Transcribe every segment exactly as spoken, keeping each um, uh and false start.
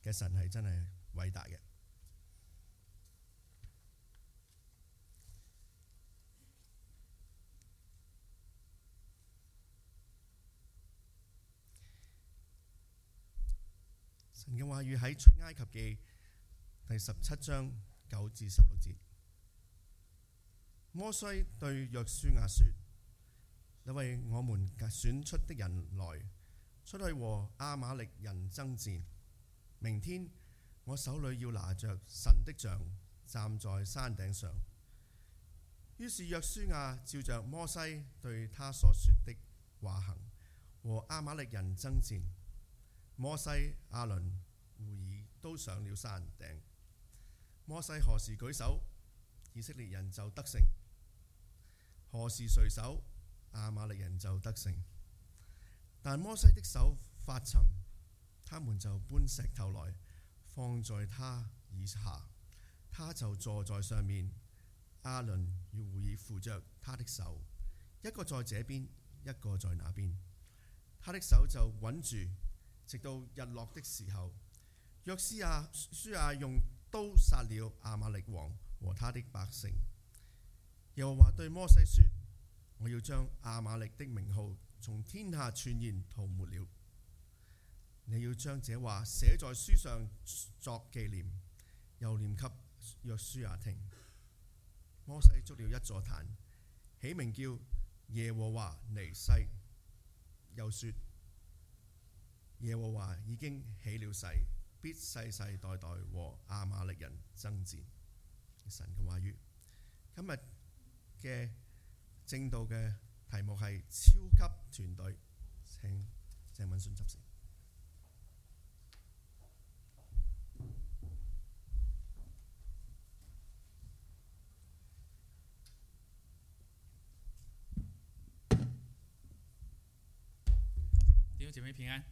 嘅神係真係偉大嘅。神嘅話語喺出埃及記第十七章九至十六節。摩西對約書亞說：你為我們選出的人來，出去和亞瑪力人爭戰。明天我手裏要拿着神的杖，站在山頂上。於是約書亞照着摩西對他所說的話行，和亞瑪力人爭戰。摩西、亞倫、戶珥都上了山頂。摩西何時舉手，以色列人就得勝；何時垂手，亞瑪力人就得勝。但摩西的手發沉，他們就搬石頭來放在他以下，他就坐在上面。亞倫與戶珥扶着他的手，一個在這邊，一個在那邊。他的手就穩住，直到日落的時候。約書亞書亞用刀殺了亞瑪力王和他的百姓。耶和華對摩西說：我要將亞瑪力的名號從天下全然塗抹了。你要將這話寫在書上作紀念，又念給約書亞聽。摩西築了一座壇，起名叫耶和華尼西，又說：耶和華已經起了誓，必世世代代和亞瑪力人爭戰。神嘅話語。今日嘅正道嘅題目係超級團隊。請鄭敏信執事。 弟兄姐妹平安，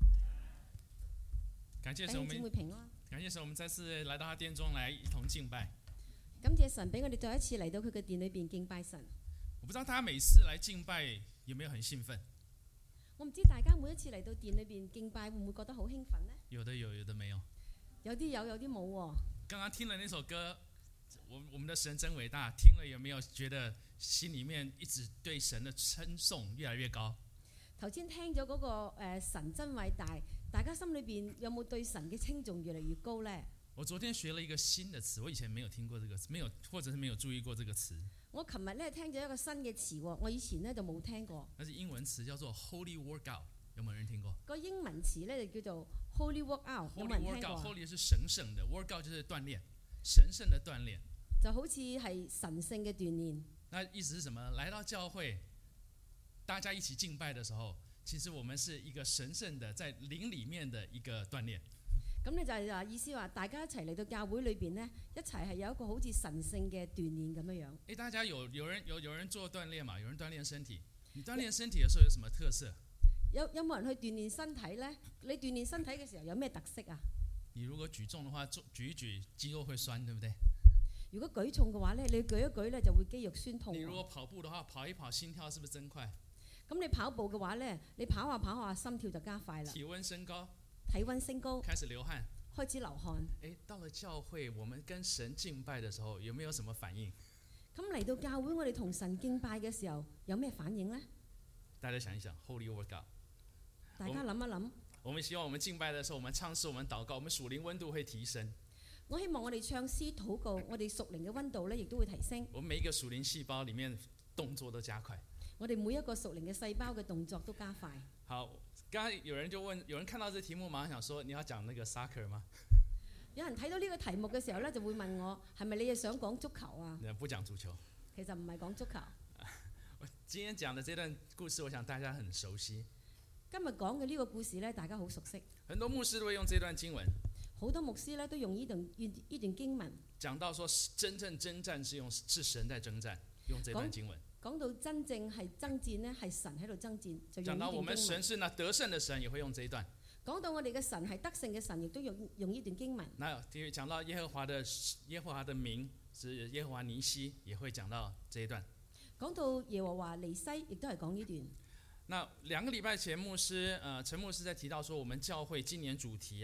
感謝神，我們感謝神，我們再次來到他殿中來一同敬拜。 感謝神俾我哋再一次嚟到佢嘅殿裏邊敬拜神。 我不知道大家每次來敬拜有沒有很興奮？ 我唔知大家每一次嚟到殿裏邊敬拜會唔會覺得好興奮呢？ 有的有，有的沒有。 有啲有，有啲冇喎。 剛剛聽了那首歌，我我們的神真偉大，聽了有沒有覺得心裡面一直對神的稱頌越來越高？ 頭先聽咗嗰個誒神真偉大，大家心裏邊有冇對神嘅稱頌越嚟越高呢？ 我昨天學了一個新的詞，我以前沒有聽過這個詞，沒有或者是沒有注意過這個詞。 我琴日咧聽咗一個新嘅詞喎，我以前咧就冇聽過。 那是英文詞，叫做 Holy Workout， 有冇人聽過？ 個英文詞咧就叫做 Holy Workout， 有冇人聽過 ？Holy Workout，Holy 是神聖的 ，Workout 就是鍛鍊，神聖的鍛鍊。 就好似係神聖嘅鍛鍊。 那意思是什麼？來到教會，大家一起敬拜的時候，其實我們是一個神聖的，在靈裡面的一個鍛鍊。 咁你就係話意思話，大家一齊嚟到教會裏邊呢，一齊係有一個好似神聖嘅鍛鍊咁樣樣。 誒，大家有有人有有人做鍛鍊嘛？有人鍛鍊身體。你鍛鍊身體嘅時候有什麼特色？ 有有冇人去鍛鍊身體呢？你鍛鍊身體嘅時候有咩特色啊？ 你如果舉重嘅話，舉一舉肌肉會酸，對不對？ 如果舉重嘅話咧，你舉一舉咧就會肌肉酸痛。 你如果跑步嘅話，跑一跑心跳是不是增快？ 咁你跑步嘅話咧，你跑下跑下心跳就加快啦。 體溫升高。 體溫升高。 開始流汗。 開始流汗。 誒，到了教會，我們跟神敬拜嘅時候，有沒有什麼反應？ 咁嚟到教會，我哋同神敬拜嘅時候，有咩反應呢？ 大家想一想 ，Holy Workout。 大家諗一諗。 我們希望我們敬拜的時候，我們唱詩，我們禱告，我們屬靈溫度會提升。 我希望我哋唱詩禱告，我哋屬靈嘅溫度咧，亦都會提升。 我們每一個屬靈細胞裡面動作都加快。 我哋每一個屬靈嘅細胞嘅動作都加快。 好，剛剛有人就問，有人看到這題目，馬上想說，你要講那個 soccer 嗎？ 有人睇到呢個題目嘅時候咧，就會問我，係咪你係想講足球啊？ 不講足球。 其實唔係講足球。 我今天講的這段故事，我想大家很熟悉。 今日講嘅呢個故事咧，大家好熟悉。 很多牧師都會用這段經文。 好多牧師咧都用呢段呢段經文講到說，真正征戰是用是神在征戰，用這段經文講到真正係爭戰呢，係神喺度爭戰，就用呢段經文。講到我們神是那得勝的神，也會用這一段。 講到我哋嘅神係得勝嘅神，亦都用用呢段經文。 那講到耶和華的耶和華的名是耶和華尼西，也會講到這一段。 講到耶和華尼西，亦都係講呢段。 那兩個禮拜前，牧師，呃，陳牧師在提到說，我們教會今年主題啊，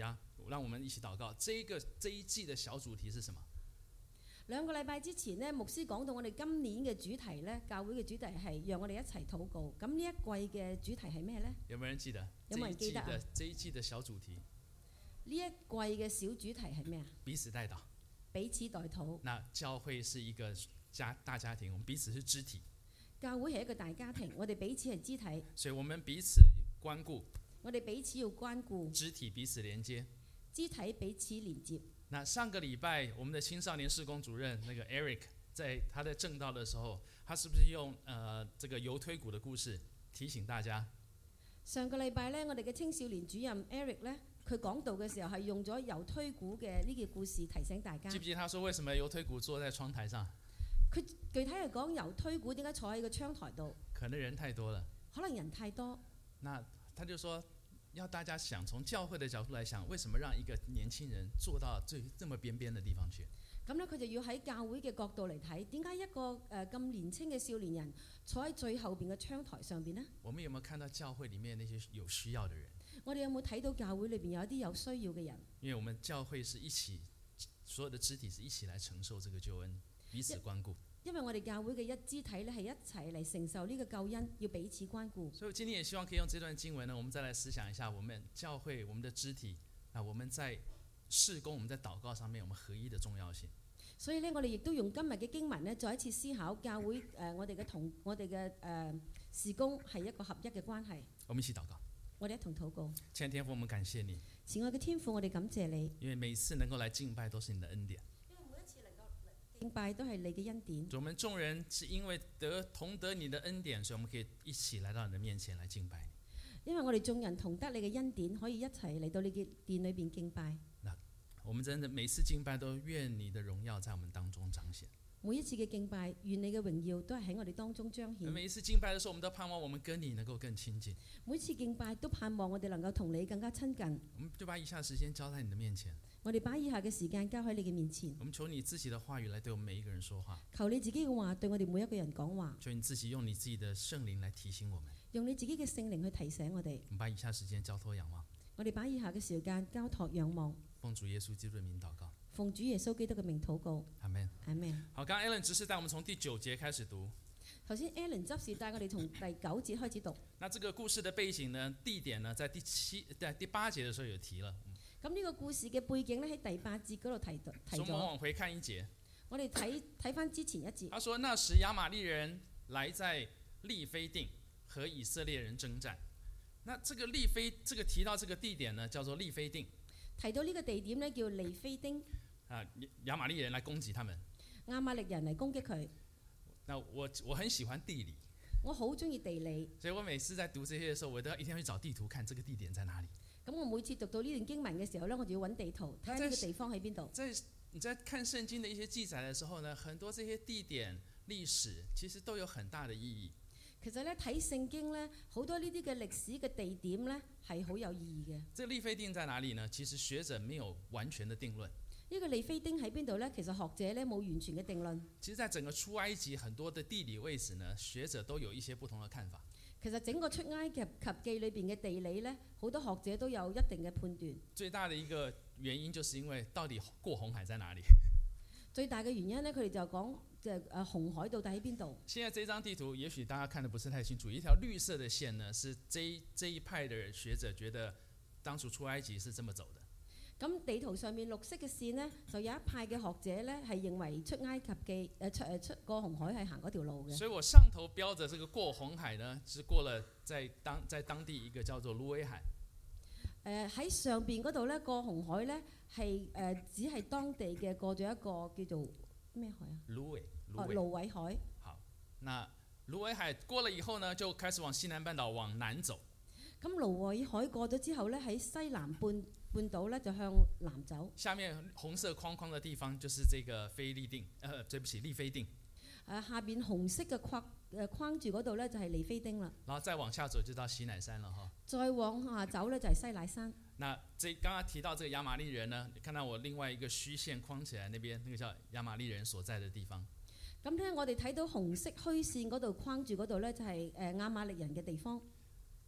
让我們一起禱告。這一個這一季的小主題是什麼？ 兩個禮拜之前呢，牧師講到我哋今年嘅主題呢，教會嘅主題係讓我哋一齊禱告。咁呢一季嘅主題係咩呢？ 有冇人記得？ 有冇人記得啊？ 這一季的小主題， 呢一季嘅小主題係咩啊？ 彼此代禱， 彼此代禱。 那教會是一個家大家庭，我們彼此是肢體。 教會係一個大家庭，我哋彼此係肢體， 所以我們彼此關顧， 我哋彼此要關顧， 肢體彼此連接， 肢體彼此連接。 那上個禮拜，我們的青少年事工主任那個 Eric 在他的正道的時候，他是不是用呃這個猶推谷的故事提醒大家？ 上個禮拜呢，我哋嘅青少年主任 Eric 呢，佢講道嘅時候係用咗猶推谷嘅呢個故事提醒大家。 記唔記得他說為什麼猶推谷坐在窗台上？ 佢具體係講猶推谷點解坐喺個窗台度？ 可能人太多了， 可能人太多。 那他就說。要大家想從教會的角度來想，為什麼讓一個年輕人坐到最這麼邊邊的地方去？ 咁咧，佢就要喺教會嘅角度嚟睇，點解一個誒咁、呃、年輕嘅少年人坐喺最後邊嘅窗台上邊呢？ 我們有沒有看到教會裡面那些有需要的人？ 我哋有冇睇到教會裏邊有一啲有需要嘅人？ 因為我們教會是一起，所有的肢體是一起來承受這個救恩，彼此關顧。 因為我哋教會嘅一肢體咧係一齊嚟承受呢個救恩，要彼此關顧。 所以今天也希望可以用這段經文呢，我們再來思想一下，我們教會、我們的肢體啊，我們在事工、我們在禱告上面，我們合一的重要性。 所以呢，我哋亦都用今日嘅經文呢，再一次思考教會誒、呃，我哋嘅同我哋嘅誒事工係一個合一嘅關係。 我們一起禱告。 我哋一同禱告。 親愛的天父，我們感謝你。 慈愛嘅天父，我哋感謝你。 因為每一次能夠來敬拜，都是你的恩典。 敬拜都係你嘅恩典。 我們眾人是因為得同得你的恩典，所以我們可以一起來到你的面前來敬拜。 因為我哋眾人同得你嘅恩典，可以一齊嚟到你嘅殿裏邊敬拜。 那我們真的每次敬拜都願你的榮耀在我們當中彰顯。 每一次嘅敬拜，願你嘅榮耀都係喺我哋當中彰顯。 每一次敬拜的時候，我們都盼望我們跟你能夠更親近。 每次敬拜都盼望我哋能夠同你更加親近。 我們就把以下時間交在你的面前。 我哋把以下嘅時間交喺你嘅面前。 我們求你自己的話語來對我們每一個人說話。 求你自己嘅話對我哋每一個人講話。 求你自己用你自己的聖靈來提醒我們。 用你自己嘅聖靈去提醒我哋。 我們把以下時間交託仰望。 我哋把以下嘅時間交託仰望。 奉主耶穌基督的名禱告。 奉主耶穌基督嘅名禱告。 阿門。 阿門。 好，剛剛 Alan 執事帶我們從第九節開始讀。 頭先 Alan 執事帶我哋從第九節開始讀。 那這個故事的背景呢，地點呢，在第七、在第八節的時候有提了。 咁呢個故事嘅背景咧喺第八節嗰度提到提咗。 我們往回看一節。 我哋睇睇翻之前一節。 他說：那時亞瑪力人來在利非定和以色列人征戰。那這個利非，這個提到這個地點呢，叫做利非定。 提到呢個地點呢，叫利非丁。 啊，亞瑪力人來攻擊他們。 亞瑪力人嚟攻擊佢。 那我我很喜歡地理。 我好中意地理。 所以我每次在讀這些嘅時候，我都要一定要去找地圖，看這個地點在哪裡。 咁我每次讀到呢段經文嘅時候呢，我就要揾地圖睇下呢個地方喺邊度。 在你在看聖經的一些記載的時候呢，很多這些地點歷史其實都有很大的意義。 其實咧睇聖經咧，好多呢啲嘅歷史嘅地點咧係好有意義嘅。 這利非定在哪裡呢？其實學者沒有完全的定論。 呢個利非丁喺邊度咧？其實學者咧冇完全嘅定論。 其實，在整個出埃及很多的地理位置呢，學者都有一些不同的看法。 其實整個出埃及及記裏邊嘅地理咧，好多學者都有一定嘅判斷。 最大的一個原因就是因為到底過紅海在哪裡？ 最大嘅原因咧，佢哋就講就誒紅海到底喺邊度？ 現在這張地圖，也許大家看得不是太清楚，一條綠色的線呢，是這一這一派的學者覺得當初出埃及是這麼走的。 咁地圖上面綠色嘅線呢，就有一派嘅學者咧係認為出埃及記誒出誒出過紅海係行嗰條路嘅。 所以我上頭標的這個過紅海呢，是過了在當在當地一個叫做蘆葦海。 誒喺、呃、上邊嗰度咧過紅海咧係誒只係當地嘅過咗一個叫做咩海啊？ 蘆葦。 哦，蘆葦海。 好，那蘆葦海過了以後呢，就開始往西南半島往南走。 咁蘆葦海過咗之後咧，喺西南半半島咧就向南走。 下面紅色框框的地方就是這個非利定，呃，對不起，利非定。 誒下邊紅色嘅框誒框住嗰度咧就係利非丁啦。 然後再往下走就到西乃山了哈。 再往下走咧就係西乃山。 那這剛剛提到這個亞瑪力人呢，你看到我另外一個虛線框起來那邊，那個叫亞瑪力人所在的地方。 咁咧我哋睇到紅色虛線嗰度框住嗰度咧就係誒亞瑪力人嘅地方。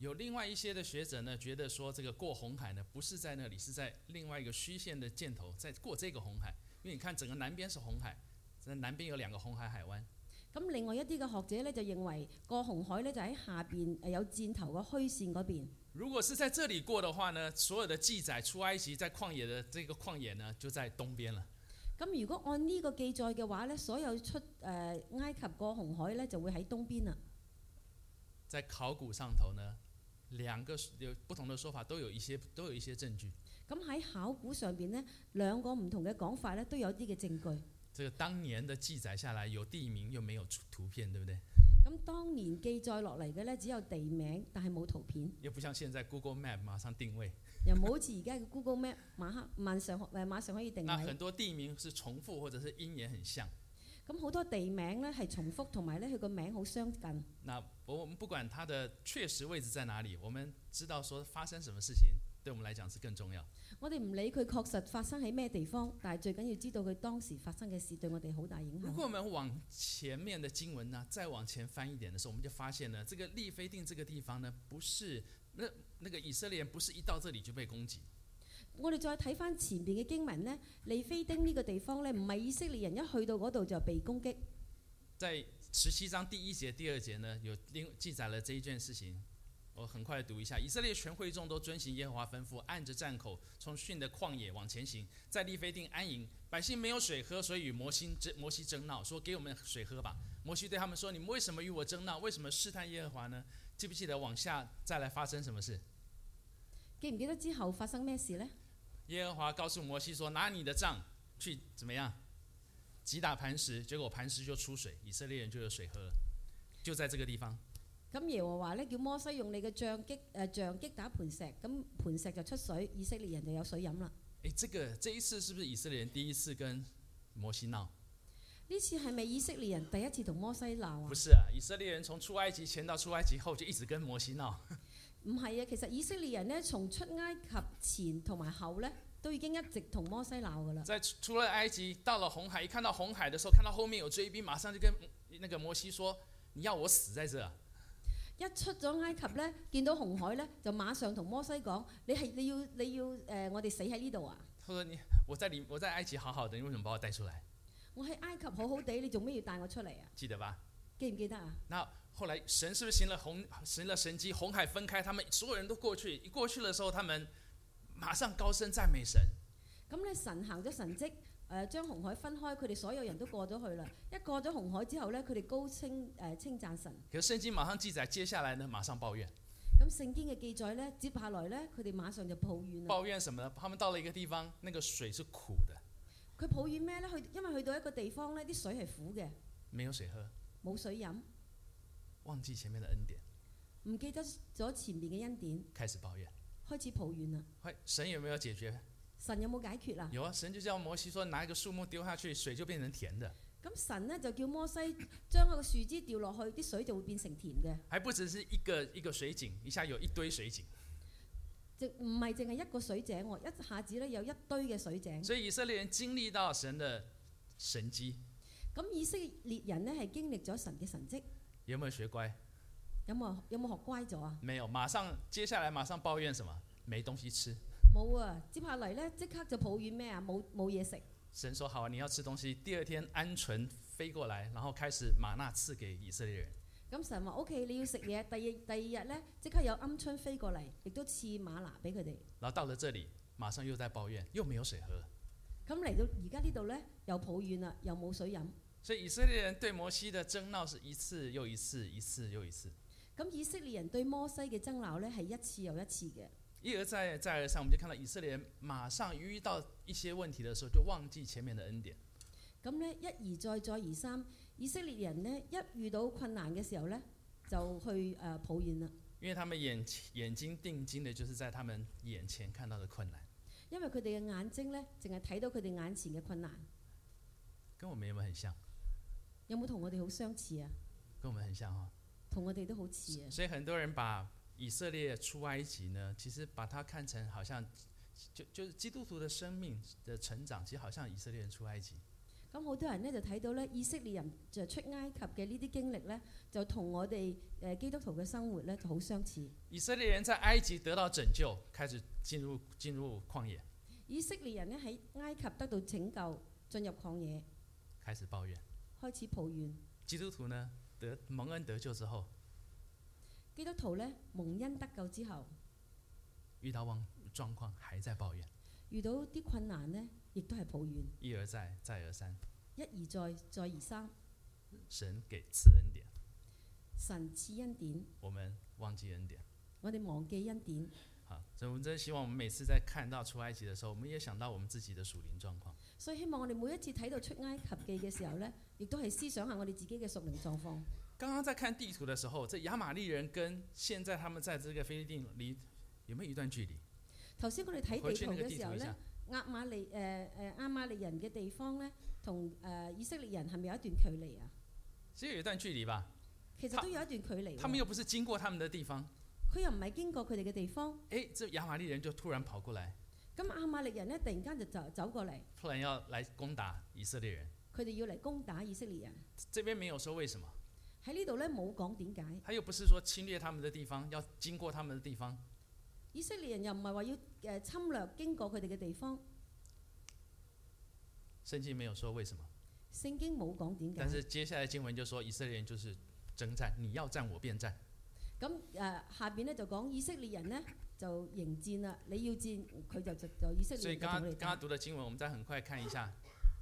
有另外一些的学者呢，觉得說這個過紅海呢，不是在那裡，是在另外一個虛線的箭頭，在過這個紅海。因為你看整個南邊是紅海，在南邊有兩個紅海海灣。 咁另外一啲嘅學者咧就認為過紅海咧就喺下邊誒有箭頭嘅虛線嗰邊。 如果是在這裡過的話呢，所有的記載出埃及在曠野的這個曠野呢，就在東邊了。 咁如果按呢個記載嘅話咧，所有出誒、呃、埃及過紅海咧就會喺東邊啦。 在考古上頭呢，兩個有不同的說法，都有一些都有一些證據。 咁喺考古上邊呢，兩個唔同嘅講法咧都有啲嘅證據。 這個當年的記載下來，有地名又沒有圖片，對不對？ 咁當年記載落嚟嘅咧只有地名，但係冇圖片。 又不像現在 Google Map 馬上定位。 又冇好似而家嘅 Google Map 馬上馬上誒馬上可以定位。 那很多地名是重複，或者是音也很像。 咁好多地名咧係重複，同埋咧佢個名好相近。 那我們不管它的確實位置在哪裡，我們知道說發生什麼事情，對我們來講是更重要。 我哋唔理佢確實發生喺咩地方，但係最緊要知道佢當時發生嘅事對我哋好大影響。 如果我們往前面的經文呢，再往前翻一點的時候，我們就發現呢，這個利非定這個地方呢，不是那那個以色列人不是一到這裡就被攻擊。 我哋再睇翻前邊嘅經文呢，利非丁呢個地方呢，唔係以色列人一去到嗰度就被攻擊。 在十七章第一節、第二節呢，有另記載了這一件事情。我很快地讀一下：以色列全會眾都遵行耶和華吩咐，按着站口從汛的曠野往前行，在利非定安營。百姓沒有水喝，所以與摩西爭摩西爭鬧，說：給我們水喝吧。摩西對他們說：你們為什麼與我爭鬧？為什麼試探耶和華呢？記不記得往下再來發生什麼事？ 記唔記得之後發生咩事呢？ 耶和華告訴摩西說：拿你的杖去怎麼樣擊打磐石，結果磐石就出水，以色列人就有水喝了。就在這個地方。 咁耶和華咧叫摩西用你嘅杖擊誒杖擊打磐石，咁磐石就出水，以色列人就有水飲啦。 誒，這個這一次是不是以色列人第一次跟摩西鬧？ 呢次係咪以色列人第一次同摩西鬧啊？ 不是啊，以色列人從出埃及前到出埃及後就一直跟摩西鬧。 唔係啊，其實以色列人呢，從出埃及前同埋後咧都已經一直同摩西鬧噶啦。 在出了埃及，到了紅海，一看到紅海的時候，看到後面有追兵，馬上就跟那個摩西說：你要我死在這？ 一出咗埃及咧，見到紅海咧，就馬上同摩西講：你係你要你要誒、呃，我哋死喺呢度啊！ 他說：你我在你我在埃及好好的，你為什麼把我帶出來？ 我喺埃及好好地，你做咩要帶我出嚟啊？ 記得吧？ 記唔記得啊？ 那後來神是不是行了紅行了神蹟，紅海分開，他們所有人都過去。一過去的時候，他們馬上高聲讚美神。 咁咧，神行咗神蹟。誒將紅海分開，佢哋所有人都過咗去啦。一過咗紅海之後咧，佢哋高稱誒、呃、稱讚神。 可是聖經馬上記載，接下來呢馬上抱怨。 咁聖經嘅記載咧，接下來咧，佢哋馬上就抱怨啦。 抱怨什麼呢？他們到了一個地方，那個水是苦的。 佢抱怨咩咧？去因為去到一個地方咧，啲水係苦嘅， 沒有水喝， 冇水飲， 忘記前面的恩典， 唔記得咗前面嘅恩典， 開始抱怨， 開始抱怨啦。 喂，神有沒有解決？ 神有冇解決啊？ 有啊，神就叫摩西說，拿一個樹木丟下去，水就變成甜的。 咁神呢，就叫摩西將個樹枝掉落去，啲水就會變成甜嘅。 還不只是一個一個水井，一下有一堆水井。 就唔係淨係一個水井喎，一下子咧有一堆嘅水井。 所以以色列人經歷到神的神蹟。 咁以色列人呢係經歷咗神嘅神蹟。 有冇學乖？ 有冇有冇學乖咗啊？ 沒有，馬上接下來馬上抱怨什麼？沒東西吃。 冇啊！接下嚟咧，即刻就抱怨咩啊？冇冇嘢食。 神說好啊，你要吃東西。第二天鵪鶉飛過來，然後開始瑪納賜給以色列人。 咁神話 O.K. 你要食嘢，第二第二日咧，即刻有鵪鶉飛過嚟，亦都賜瑪拿俾佢哋。 然後到了這裡，馬上又在抱怨，又沒有水喝。 咁嚟到而家呢度咧，又抱怨啦，又冇水飲。 所以以色列人對摩西的爭鬧是一次又一次，一次又一次。 咁以色列人對摩西嘅爭鬧咧，係一次又一次嘅。 一而再，再而三，我們就看到以色列人馬上遇到一些問題的時候，就忘記前面的恩典。 咁咧，一而再，再而三，以色列人呢，一遇到困難嘅時候咧，就去誒、呃、抱怨啦。 因為他們眼眼睛定睛的，就是在他們眼前看到的困難。 因為佢哋嘅眼睛咧，淨係睇到佢哋眼前嘅困難。 跟我們有冇很像？ 有冇同我哋好相似啊？ 跟我們很像哈。 同我哋都好似啊。 所以很多人把以色列出埃及呢，其實把它看成好像就就是基督徒的生命的成長，其實好像以色列人出埃及。 咁好多人咧就睇到咧，以色列人就出埃及嘅呢啲經歷咧，就同我哋誒基督徒嘅生活咧就好相似。 以色列人在埃及得到拯救，開始進入進入曠野， 以色列人咧喺埃及得到拯救，進入曠野， 開始抱怨。 開始抱怨。 基督徒呢得蒙恩得救之後， 基督徒咧蒙恩得救之後， 遇到狀狀況還在抱怨， 遇到啲困難咧，亦都係抱怨， 一而再，再而三。 一而再，再而三。 神給賜恩典， 神賜恩典， 我們忘記恩典。 我哋忘記恩典。 好，所以我們真希望我們每次在看到出埃及的時候，我們也想到我們自己的屬靈狀況。 所以希望我哋每一次睇到出埃及記嘅時候咧，亦都係思想下我哋自己嘅屬靈狀況。 剛剛在看地圖的時候，這亞瑪力人跟現在他們在這個非利定離有沒有一段距離？ 頭先我哋睇地圖嘅時候咧， 回亞瑪利誒誒亞瑪利人嘅地方咧，同誒、呃、以色列人係咪有一段距離啊？ 其實有一段距離吧。 其實都有一段距離。 他們又不是經過他們的地方。 佢又唔係經過佢哋嘅地方。 誒，這亞瑪力人就突然跑過來。 咁亞瑪力人咧，突然間就走走過嚟。 突然要來攻打以色列人。 佢哋要嚟攻打以色列人。 這邊沒有說為什麼。 喺呢度咧冇講點解。 他又不是說侵略他們的地方，要經過他們的地方。 以色列人又唔係話要誒侵略經過佢哋嘅地方。 聖經沒有說為什麼。 聖經冇講點解。 但是接下來經文就說以色列人就是征戰，你要戰我便戰。 咁誒、呃、下邊咧就講以色列人呢就迎戰啦，你要戰佢就就就以色列人就同你打。 所以剛剛剛剛讀的經文，我們再很快看一下。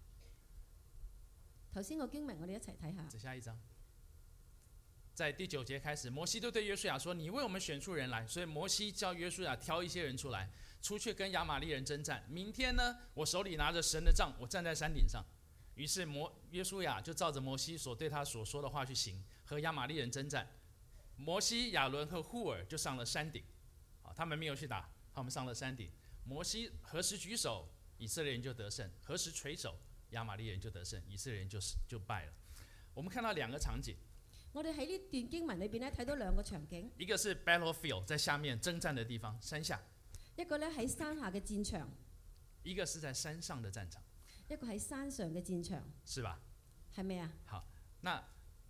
頭先個經文我哋一齊睇下。 再下一章。在第九節開始，摩西就對約書亞說：你為我們選出人來。所以摩西叫約書亞挑一些人出來，出去跟亞瑪力人征戰。明天呢，我手裡拿着神的杖，我站在山頂上。於是摩約書亞就照着摩西所對他所說的話去行，和亞瑪力人征戰。摩西、亞倫和戶爾就上了山頂，他們沒有去打，他們上了山頂。摩西何時舉手，以色列人就得勝；何時垂手，亞瑪力人就得勝，以色列人就就敗了。我們看到兩個場景。 我哋喺呢段經文裏邊咧睇到兩個場景， 一個是 battlefield 在下面征戰的地方，山下； 一個咧喺山下嘅戰場， 一個是在山上的戰場， 一個喺山上嘅戰場， 是吧？ 係咪啊？ 好，那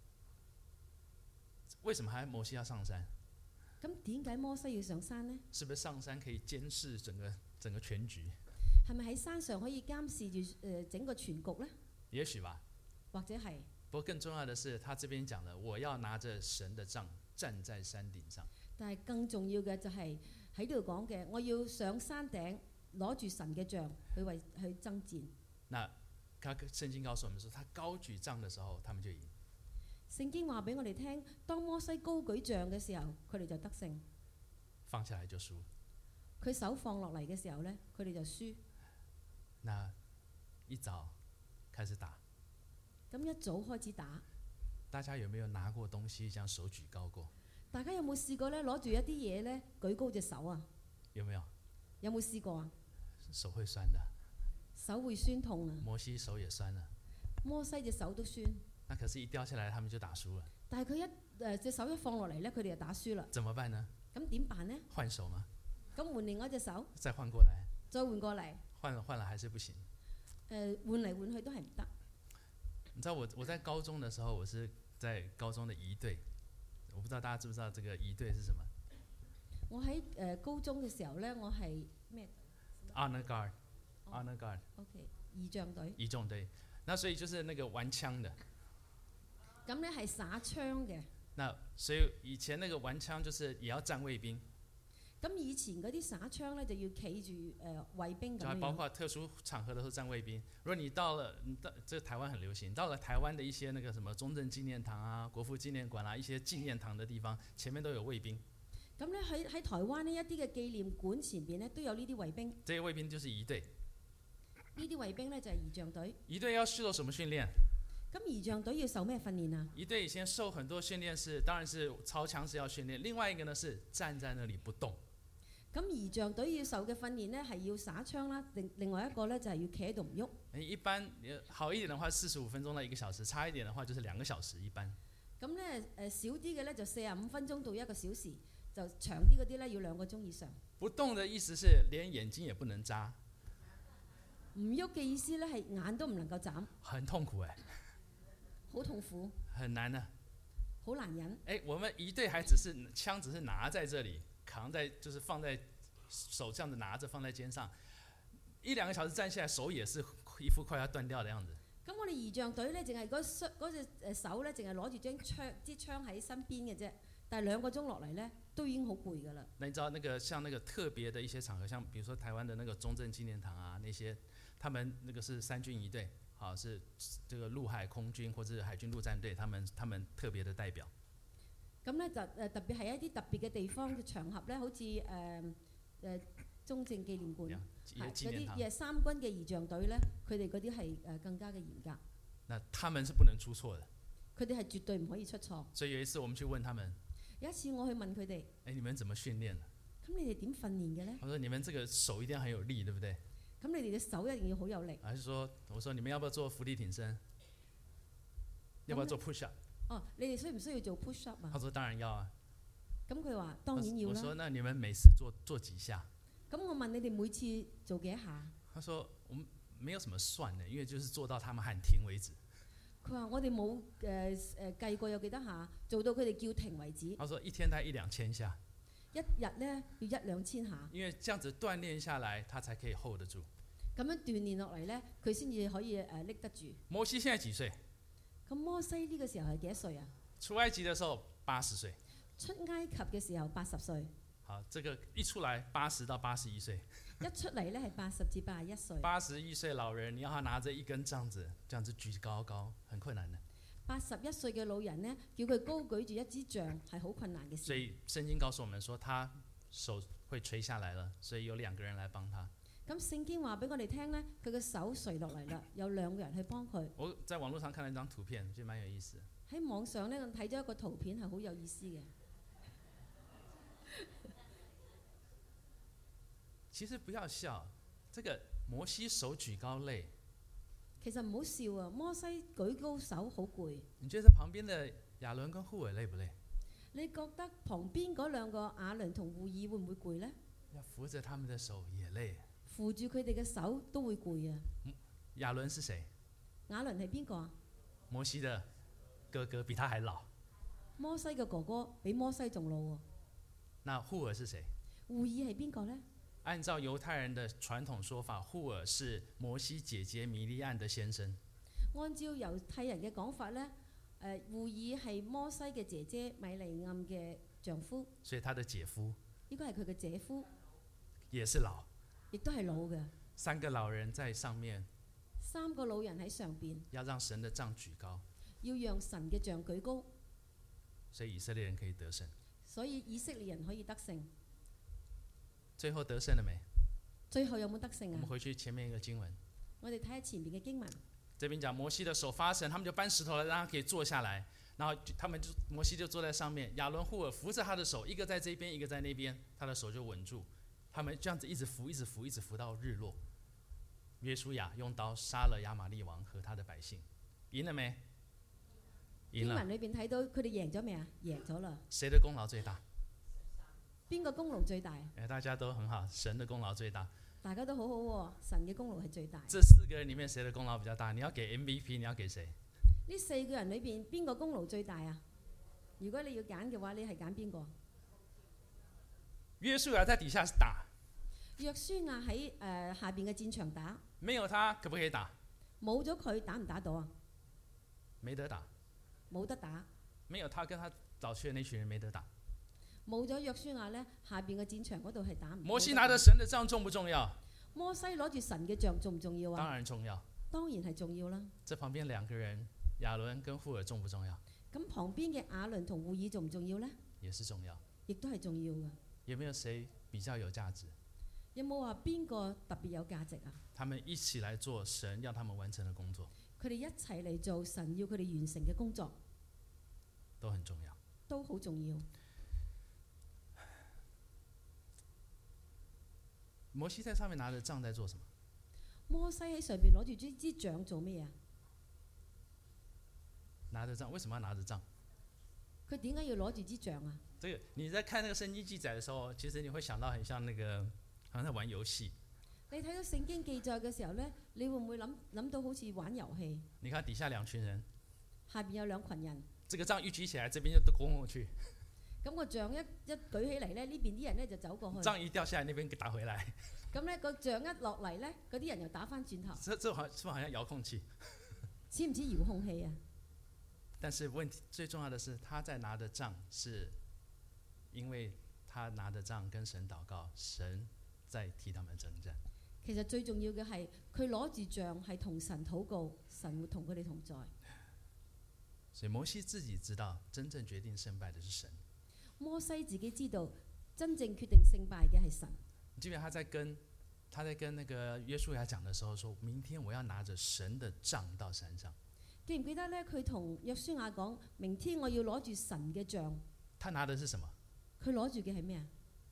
為什麼還摩西要上山？ 咁點解摩西要上山呢？ 是不是上山可以監視整個整個全局？ 係咪喺山上可以監視住誒整個全局呢？ 也許吧， 或者係。 不過更重要的是，他這邊講了，我要拿着神的杖站在山頂上。 但係更重要嘅就係喺呢度講嘅，我要上山頂攞住神嘅杖去為去爭戰。 那他聖經告訴我們說，他高舉杖的時候，他們就贏。 聖經話俾我哋聽，當摩西高舉杖嘅時候，佢哋就得勝； 放下來就輸。 佢手放落嚟嘅時候呢，佢哋就輸。 那一早開始打。 咁一早開始打， 大家有沒有拿過東西，這樣手舉高過？ 大家有冇試過咧攞住一啲嘢咧舉高隻手啊？ 有沒有？ 有冇試過啊？ 手會酸的。 手會酸痛啊！ 摩西手也酸了。 摩西隻手都酸。 那可是，一掉下來，他們就打輸了。 但係佢一誒隻手一放落嚟咧，佢哋就打輸啦。 怎麼辦呢？ 咁點辦呢？ 換手嗎？ 咁換另外一隻手。 再換過來。 再換過嚟。 換了換了還是不行。 誒換嚟換去都係唔得。 你知道我我在高中的時候，我是在高中的儀隊，我不知道大家知不知道這個儀隊是什麼？ 我喺誒高中嘅時候咧，我係咩 ？Honor Guard，Honor Guard。OK， 儀仗隊。 儀仗隊，那所以就是那個玩槍的。 咁咧係耍槍嘅。 那所以以前那個玩槍就是也要站衛兵。 咁以前嗰啲耍槍咧就要企住誒衛兵咁樣。 就包括特殊場合都是站衛兵。如果你到了，你到這個台灣很流行，到了台灣的一些那個什麼中正紀念堂啊、國父紀念館啊，一些紀念堂的地方，前面都有衛兵。 咁咧喺喺台灣呢一啲嘅紀念館前邊咧都有呢啲衛兵。 這些衛兵就是儀隊。 呢啲衛兵咧就係儀仗隊。 儀隊要受什麼訓練？ 咁儀仗隊要受咩訓練啊？ 儀隊以前受很多訓練是，當然是操槍是要訓練，另外一個呢是站在那裡不動。 咁儀仗隊要受嘅訓練呢，係要耍槍啦，另另外一個咧就係要企喺度唔喐。 一般好一點的話，四十五分鐘到一個小時；差一點的話，就是兩個小時一般。 咁咧誒少啲嘅咧就四十五分鐘到一個小時，就長啲嗰啲咧要兩個鐘以上。 不動的意思是連眼睛也不能眨。 唔喐嘅意思咧係眼都唔能夠眨， 很痛苦哎， 好痛苦， 很难呢。 好難忍。 哎，我们一队还只是枪只是拿在这里，扛在就是放在手这样子拿着放在肩上，一兩個小時站下來，手也是一副快要斷掉的樣子。 咁我哋儀仗隊咧，淨係嗰雙嗰隻誒手咧，淨係攞住張槍支槍喺身邊嘅啫。但係兩個鐘落嚟咧，都已經好攰㗎啦。 那你知道那個像那個特別的一些場合，像比如說台灣的那個中正紀念堂啊，那些他們那個是三軍一隊，好是這個陸海空軍或者海軍陸戰隊，他們他們特別的代表。 咁咧就誒特別係一啲特別嘅地方嘅場合咧，好似誒誒中正紀念館，係嗰啲誒三軍嘅儀仗隊咧，佢哋嗰啲係誒更加嘅嚴格。 那他們是不能出錯的。 佢哋係絕對唔可以出錯。 所以有一次我們去問他們， 有一次我去問佢哋： 誒，你們怎麼訓練的？ 咁你哋點訓練嘅咧？ 我說你們這個手一定要很有力，對不對？ 咁你哋嘅手一定要好有力。 還是說，我說你們要不要做伏地挺身？要不要做 push up？ 哦，你哋需唔需要做 push up 啊？ 他說當然要啊。 咁佢話當然要啦。 我說那你們每次做做幾下？ 咁我問你哋每次做幾下？ 他說我們沒有什麼算的，因為就是做到他們喊停為止。 佢話我哋冇誒誒計過有幾多下，做到佢哋叫停為止。 他說一天大概一兩千下。 一日咧要一兩千下。 因為這樣子鍛鍊下來，他才可以 hold 得住。 咁樣鍛鍊落嚟咧，佢先至可以誒拎得住。 摩西現在幾歲？ 咁摩西呢個時候係幾多歲啊？ 出埃及的時候八十歲。 出埃及嘅時候八十歲。 好，這個一出來八十到八十一歲。 一出嚟咧係八十至八十一歲。 八十一歲老人，你要他拿着一根杖子，這樣子舉高高，很困難的。 八十一歲嘅老人呢，叫佢高舉住一支杖係好困難嘅事。 所以聖經告訴我們說，他手會垂下來了，所以有兩個人來幫他。 咁聖經話俾我哋聽呢，佢嘅手垂落嚟啦，有兩個人去幫佢。 我在網絡上看了一張圖片，覺得蠻有意思。 喺網上呢，我睇咗一個圖片係好有意思嘅。 其實不要笑，這個摩西手舉高累。 其實唔好笑啊！摩西舉高手好攰。 你覺得旁邊的亞倫跟戶珥累不累？ 你覺得旁邊嗰兩個亞倫同戶珥會唔會攰呢？ 要扶着他們的手也累。 扶住佢哋嘅手都會攰啊！ 亞倫是誰？ 亞倫係邊個啊？ 摩西的哥哥，比他還老。 摩西嘅哥哥比摩西仲老喎。 那戶珥是誰？ 戶珥係邊個呢？ 按照猶太人的傳統說法，戶珥是摩西姐姐米利暗的先生。 按照猶太人嘅講法呢，誒戶珥係摩西嘅姐姐米利暗嘅丈夫， 所以他的姐夫應該係佢嘅姐夫， 也是老， 亦都係老嘅。 三個老人在上面， 三個老人喺上邊， 要讓神的杖舉高， 要讓神嘅杖舉高， 所以以色列人可以得勝。 所以以色列人可以得勝。 最後得勝了沒？ 最後有冇得勝啊？ 我們回去前面一個經文， 我哋睇下前面嘅經文。 這邊講摩西的手發沉，他們就搬石頭來，讓他可以坐下來。然後他們就摩西就坐在上面，亞倫戶珥扶着他的手，一個在這邊，一個在那邊，他的手就穩住。他們這樣子一直扶，一直扶，一直扶到日落。約書亞用刀殺了亞瑪力王和他的百姓，贏了沒？贏了。 經文裏邊睇到佢哋贏咗未啊？贏咗啦。 誰的功勞最大？ 邊個功勞最大？ 誒，大家都很好，神的功勞最大。 大家都好好喎，神嘅功勞係最大。 這四個人裡面，誰的功勞比較大？你要給 M V P， 你要給誰？ 呢四個人裏邊，邊個功勞最大啊？如果你要揀嘅話，你係揀邊個？ 約書亞在底下打。 約書亞喺誒下邊嘅戰場打。 沒有他，可不可以打？ 冇咗佢，打唔打到啊？ 沒得打。 冇得打。 沒有他跟他找去的那群人沒得打。 冇咗約書亞呢，下邊嘅戰場嗰度係打唔到。 摩西拿着神的杖重不重要？ 摩西攞住神嘅杖重唔重要啊？ 當然重要。 當然係重要啦。 這旁邊兩個人，亞倫跟戶珥重不重要？ 咁旁邊嘅亞倫同戶珥重唔重要呢？ 也是重要。 亦都係重要嘅。 有沒有誰比較有價值？ 有冇話邊個特別有價值啊？ 他們一起來做神要他們完成的工作。 佢哋一齊嚟做神要佢哋完成嘅工作， 都很重要。 都好重要。 摩西在上面拿着杖在做什麼？ 摩西喺上邊攞住支支杖做咩啊？ 拿着杖，為什麼要拿着杖？ 佢點解要攞住支杖啊？ 這個你在看那個聖經記載的時候，其實你會想到很像那個，好像在玩遊戲。 你睇到聖經記載嘅時候咧，你會唔會諗諗到好似玩遊戲？ 你看底下兩群人， 下邊有兩群人， 這個杖一舉起來，這邊就都攻過去； 咁個杖一一舉起嚟咧，呢邊啲人咧就走過去。 杖一掉下來，那邊打回來。 咁咧個杖一落嚟咧，嗰啲人又打翻轉頭。 這這好，是不是好像遙控器？ 似唔似遙控器啊？ 但是問題最重要的是，他在拿的杖，是因為他拿的杖跟神禱告，神在替他們征戰。 其實最重要嘅係佢攞住杖係同神禱告，神會同佢哋同在。 所以摩西自己知道，真正決定勝敗的是神。 摩西自己知道，真正決定勝敗嘅係神。 你記得他在跟他在跟那個約書亞講的時候，說明天我要拿着神的杖到山上。 記唔記得咧？佢同約書亞講，明天我要攞住神嘅杖。 他拿的是什麼？ 佢攞住嘅係咩啊？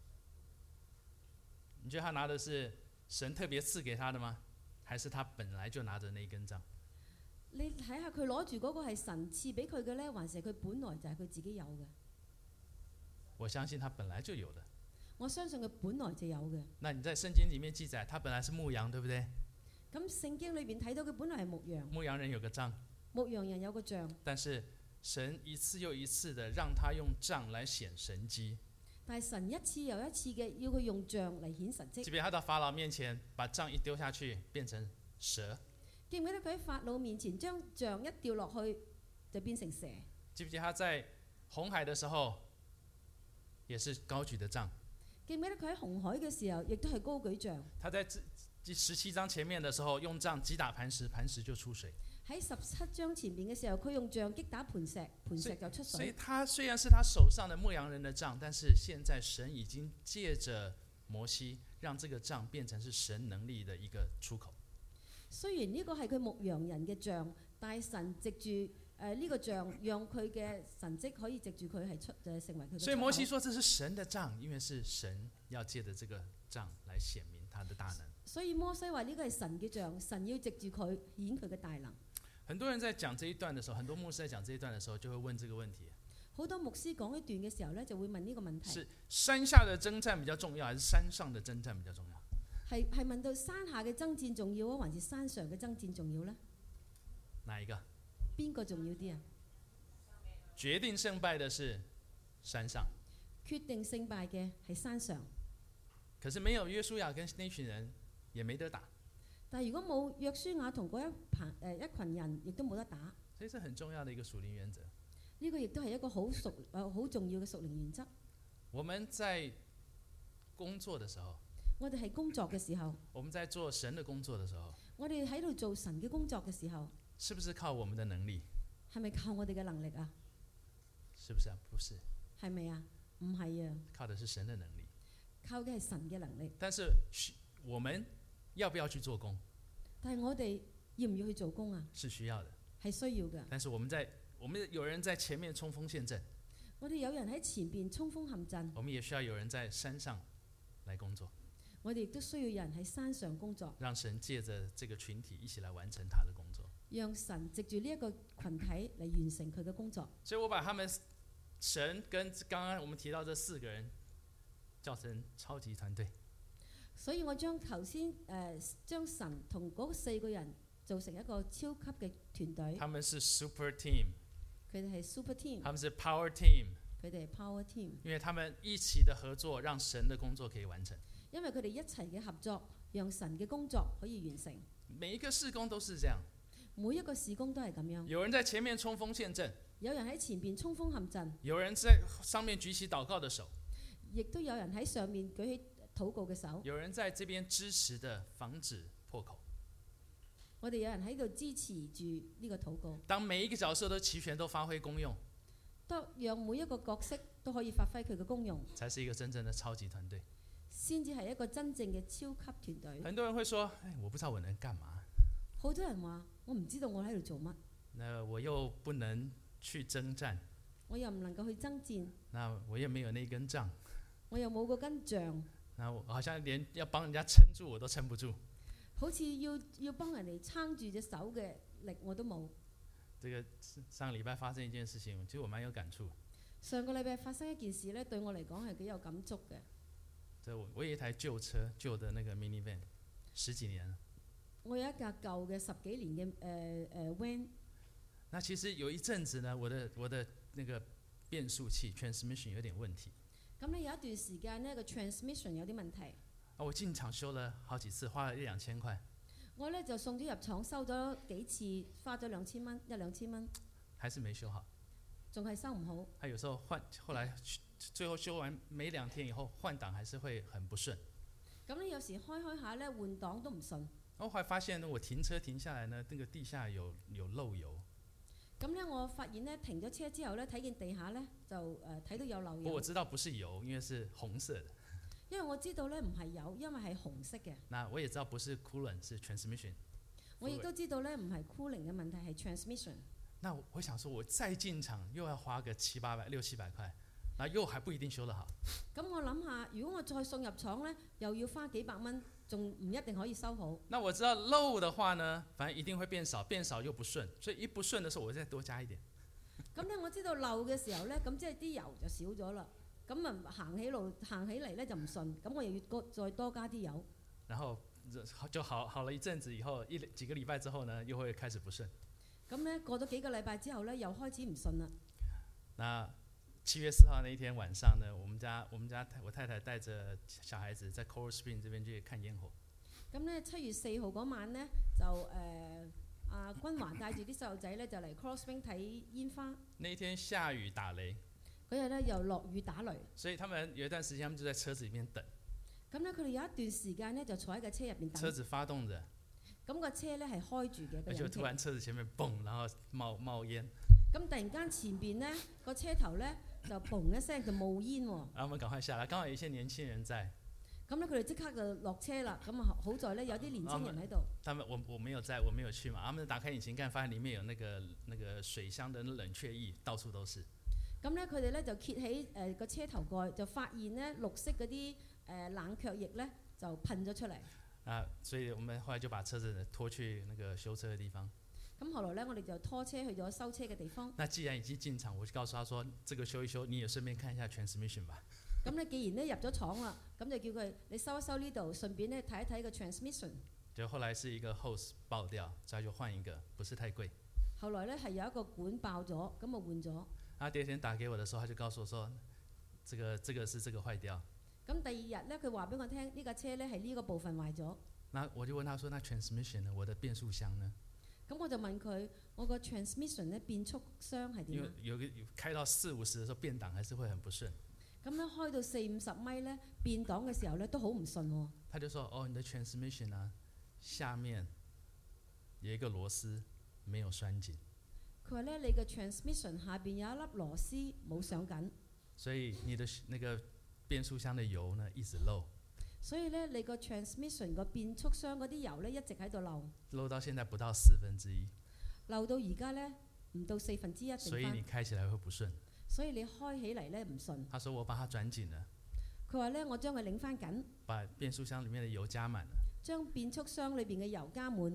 你覺得他拿的是神特別賜給他的嗎？還是他本來就拿着那一根杖？ 你睇下佢攞住嗰個係神賜俾佢嘅咧，還是佢本來就係佢自己有嘅？ 我相信他本來就有的。 我相信佢本來就有嘅。 那你在聖經裡面記載，他本來是牧羊，對不對？ 咁聖經裏邊睇到佢本來係牧羊。 牧羊人有個杖。 牧羊人有個杖。 但是神一次又一次的讓他用杖來顯神蹟。 但係神一次又一次嘅要佢用杖嚟顯神蹟。 記唔記得他到法老面前，把杖一丟下去，變成蛇？ 記唔記得佢喺法老面前將杖一掉落去，就變成蛇？ 記唔記得他在紅海的時候，也是高舉的杖？ 記唔記得佢喺紅海嘅時候，亦都係高舉杖？ 他在第十七章前面的時候，用杖擊打磐石，磐石就出水。 喺十七章前面嘅時候，佢用杖擊打磐石，磐石就出水。 所以，他雖然是他手上的牧羊人的杖，但是現在神已經借着摩西，讓這個杖變成是神能力的一個出口。 雖然呢個係佢牧羊人嘅杖，但係神藉住誒呢個杖，讓佢嘅神蹟可以藉住佢係出誒成為佢嘅出口。 所以摩西說這是神的杖，因為是神要借着這個杖來顯明他的大能。 所以摩西話呢個係神嘅杖，神要藉住佢顯佢嘅大能。 很多人在講這一段的時候，很多牧師在講這一段的時候，就會問這個問題。 好多牧師講一段嘅時候咧，就會問呢個問題： 是山下的征戰比較重要，還是山上的征戰比較重要？ 係係問到山下嘅爭戰重要啊，還是山上嘅爭戰重要呢？ 哪一個？ 邊個重要啲啊？ 決定勝敗的是山上。 決定勝敗嘅係山上。 可是沒有約書亞跟那群人，也沒得打。 但係如果冇約書亞同嗰一棚誒一群人，亦都冇得打。 所以是很重要的一個屬靈原則。 呢個亦都係一個好屬誒好重要嘅屬靈原則。 我們在工作的時候， 我哋係工作嘅時候， 我們在做神的工作的時候， 我哋喺度做神嘅工作嘅時候， 是不是靠我們的能力？ 係咪靠我哋嘅能力啊？ 是不是啊？不是。 係咪啊？唔係啊。 靠的是神的能力。 靠嘅係神嘅能力。 但是我們要不要去做工？ 但係我哋要唔要去做工啊？ 是需要的， 係需要嘅。 但是我們在我們有人在前面衝鋒陷陣， 我哋有人喺前邊衝鋒陷陣， 我們也需要有人在山上來工作。 我哋亦都需要有人喺山上工作， 讓神借着這個群體一起來完成他的工作。 讓神藉住呢一個群體嚟完成佢嘅工作。 所以我把他們神跟剛剛我們提到這四個人叫成超級團隊。 所以我將頭先誒將神同嗰四個人做成一個超級嘅團隊。 他們是 super team， 佢哋係 super team， 他們是 power team， 佢哋係 power team， 因為他們一起的合作，讓神的工作可以完成。 因為佢哋一齊嘅合作，讓神嘅工作可以完成。 每一個事工都是這樣， 每一個事工都係咁樣。 有人在前面衝鋒陷陣， 有人喺前邊衝鋒陷陣， 有人在上面舉起禱告的手， 亦都有人喺上面舉起禱告嘅手， 有人在這邊支持的防止破口。 我哋有人喺度支持住呢個禱告。 當每一個角色都齊全，都發揮功用， 都讓每一個角色都可以發揮佢嘅功用， 才是一個真正的超級團隊， 先至係一個真正嘅超級團隊。 很多人會說：哎，我不知道我能幹嘛。 好多人話：我唔知道我喺度做乜。 那我又不能去征戰， 我又唔能夠去爭戰。 那我也沒有那根杖， 我又冇嗰根杖。 那我好像連要幫人家撐住我都撐不住。 好似要要幫人哋撐住隻手嘅力我都冇。 這個上個禮拜發生一件事情，其實我蠻有感觸。 上個禮拜發生一件事咧，對我嚟講係幾有感觸嘅。 就我我有一台舊車，舊的那個 minivan， 十幾年了。 我有一架舊嘅十幾年嘅誒誒 van。 那其實有一陣子呢，我的我的那個變速器 transmission 有點問題。 咁咧有一段時間呢個 transmission 有啲問題。 啊，我進廠修了好幾次，花了一兩千塊。我咧就送咗入廠修咗幾次，花咗兩千蚊，一兩千蚊。 還是沒修好。 仲係修唔好。 他有時候換，後來最後修完沒兩天以後換擋還是會很不順。 咁咧有時開開下咧換擋都唔順。 我後來發現呢，我停車停下來呢，那個地下有有漏油。 咁咧我發現咧停咗車之後咧睇見地下咧就誒睇、呃、到有漏油。 我知道不是油，因為是紅色的。 因為我知道咧唔係油，因為係紅色嘅。 那我也知道不是 coolant， 是 transmission。 我亦都知道咧唔係 cooling 嘅問題，係 transmission。 那我我想說，我再進廠又要花個七八百、六七百塊，那又還不一定修得好。 咁我諗下，如果我再送入廠咧，又要花幾百蚊，仲唔一定可以修好。 那我知道漏的話呢，反正一定會變少，變少又不順，所以一不順的時候，我再多加一點。 咁咧我知道漏嘅時候咧，咁即係啲油就少咗啦。咁啊行起路行起嚟咧就唔順，咁我又要再多加啲油。 然後就好好了一陣子以後，一幾個禮拜之後呢，又會開始不順。 咁咧過咗幾個禮拜之後咧，又開始唔順啦。 那七月四號那一天晚上呢，我們家我們家我太太帶着小孩子在 Coral Spring 這邊去看煙火。 咁咧七月四號嗰晚咧就誒阿君華帶住啲細路仔咧就嚟 Coral Spring 睇煙花。 那一天下雨打雷。 嗰日咧又落雨打雷， 所以他們有一段時間，他們就在車子裡面等。 咁咧佢哋有一段時間咧就坐喺架車入邊等。 車子發動着。咁個車咧係開住嘅，個引擎。 就突然車子前面嘣，然後冒冒煙。 咁突然間前邊咧個車頭咧就嘣一聲就冒煙喎。 然後我們趕快下來，剛好有一些年輕人在。 咁咧佢哋即刻就落車啦。咁啊好在咧有啲年輕人喺度。 他們我我沒有在，我沒有去嘛。他們打開引擎蓋，發現裡面有那個那個水箱的冷卻液，到處都是。 咁咧，佢哋咧就揭起誒個車頭蓋，就發現咧綠色嗰啲誒冷卻液咧就噴咗出嚟。 啊，所以我們後來就把車子拖去那個修車嘅地方。 咁後來咧，我哋就拖車去咗修車嘅地方。 那既然已經進廠，我就告訴他說：這個修一修，你也順便看一下 transmission 吧。 咁咧，既然咧入咗廠啦，咁就叫佢你修一修呢度，順便咧睇一睇個 transmission。 就後來是一個 hose 爆掉，所以就換一個，不是太貴。 後來咧係有一個管爆咗，咁啊換咗。 他第二天打給我的時候，他就告訴我說：這個這個是這個壞掉。 咁第二日咧，佢話俾我聽，呢架車咧係呢個部分壞咗。 那我就問他說：那 transmission 呢？我的變速箱呢？ 咁我就問佢：我個 transmission 咧變速箱係點？ 因為有個開到四五十嘅時候變檔還是會很不順。 咁樣開到四五十米咧變檔嘅時候咧都好唔順喎。 他就說：哦，你的 transmission 啊，下面有一個螺絲沒有拴緊。 佢話咧：你嘅 transmission 下邊有一粒螺絲冇上緊， 所以你的那個變速箱的油呢一直漏。 所以咧，你個 transmission 個變速箱嗰啲油咧一直喺度漏， 漏到現在不到四分之一， 漏到而家咧唔到四分之一。 所以你開起來會不順。 所以你開起嚟咧唔順。 他說：我把它轉緊了。 佢話咧：我將佢擰翻緊， 把變速箱裡面的油加滿了。 將變速箱裏邊嘅油加滿，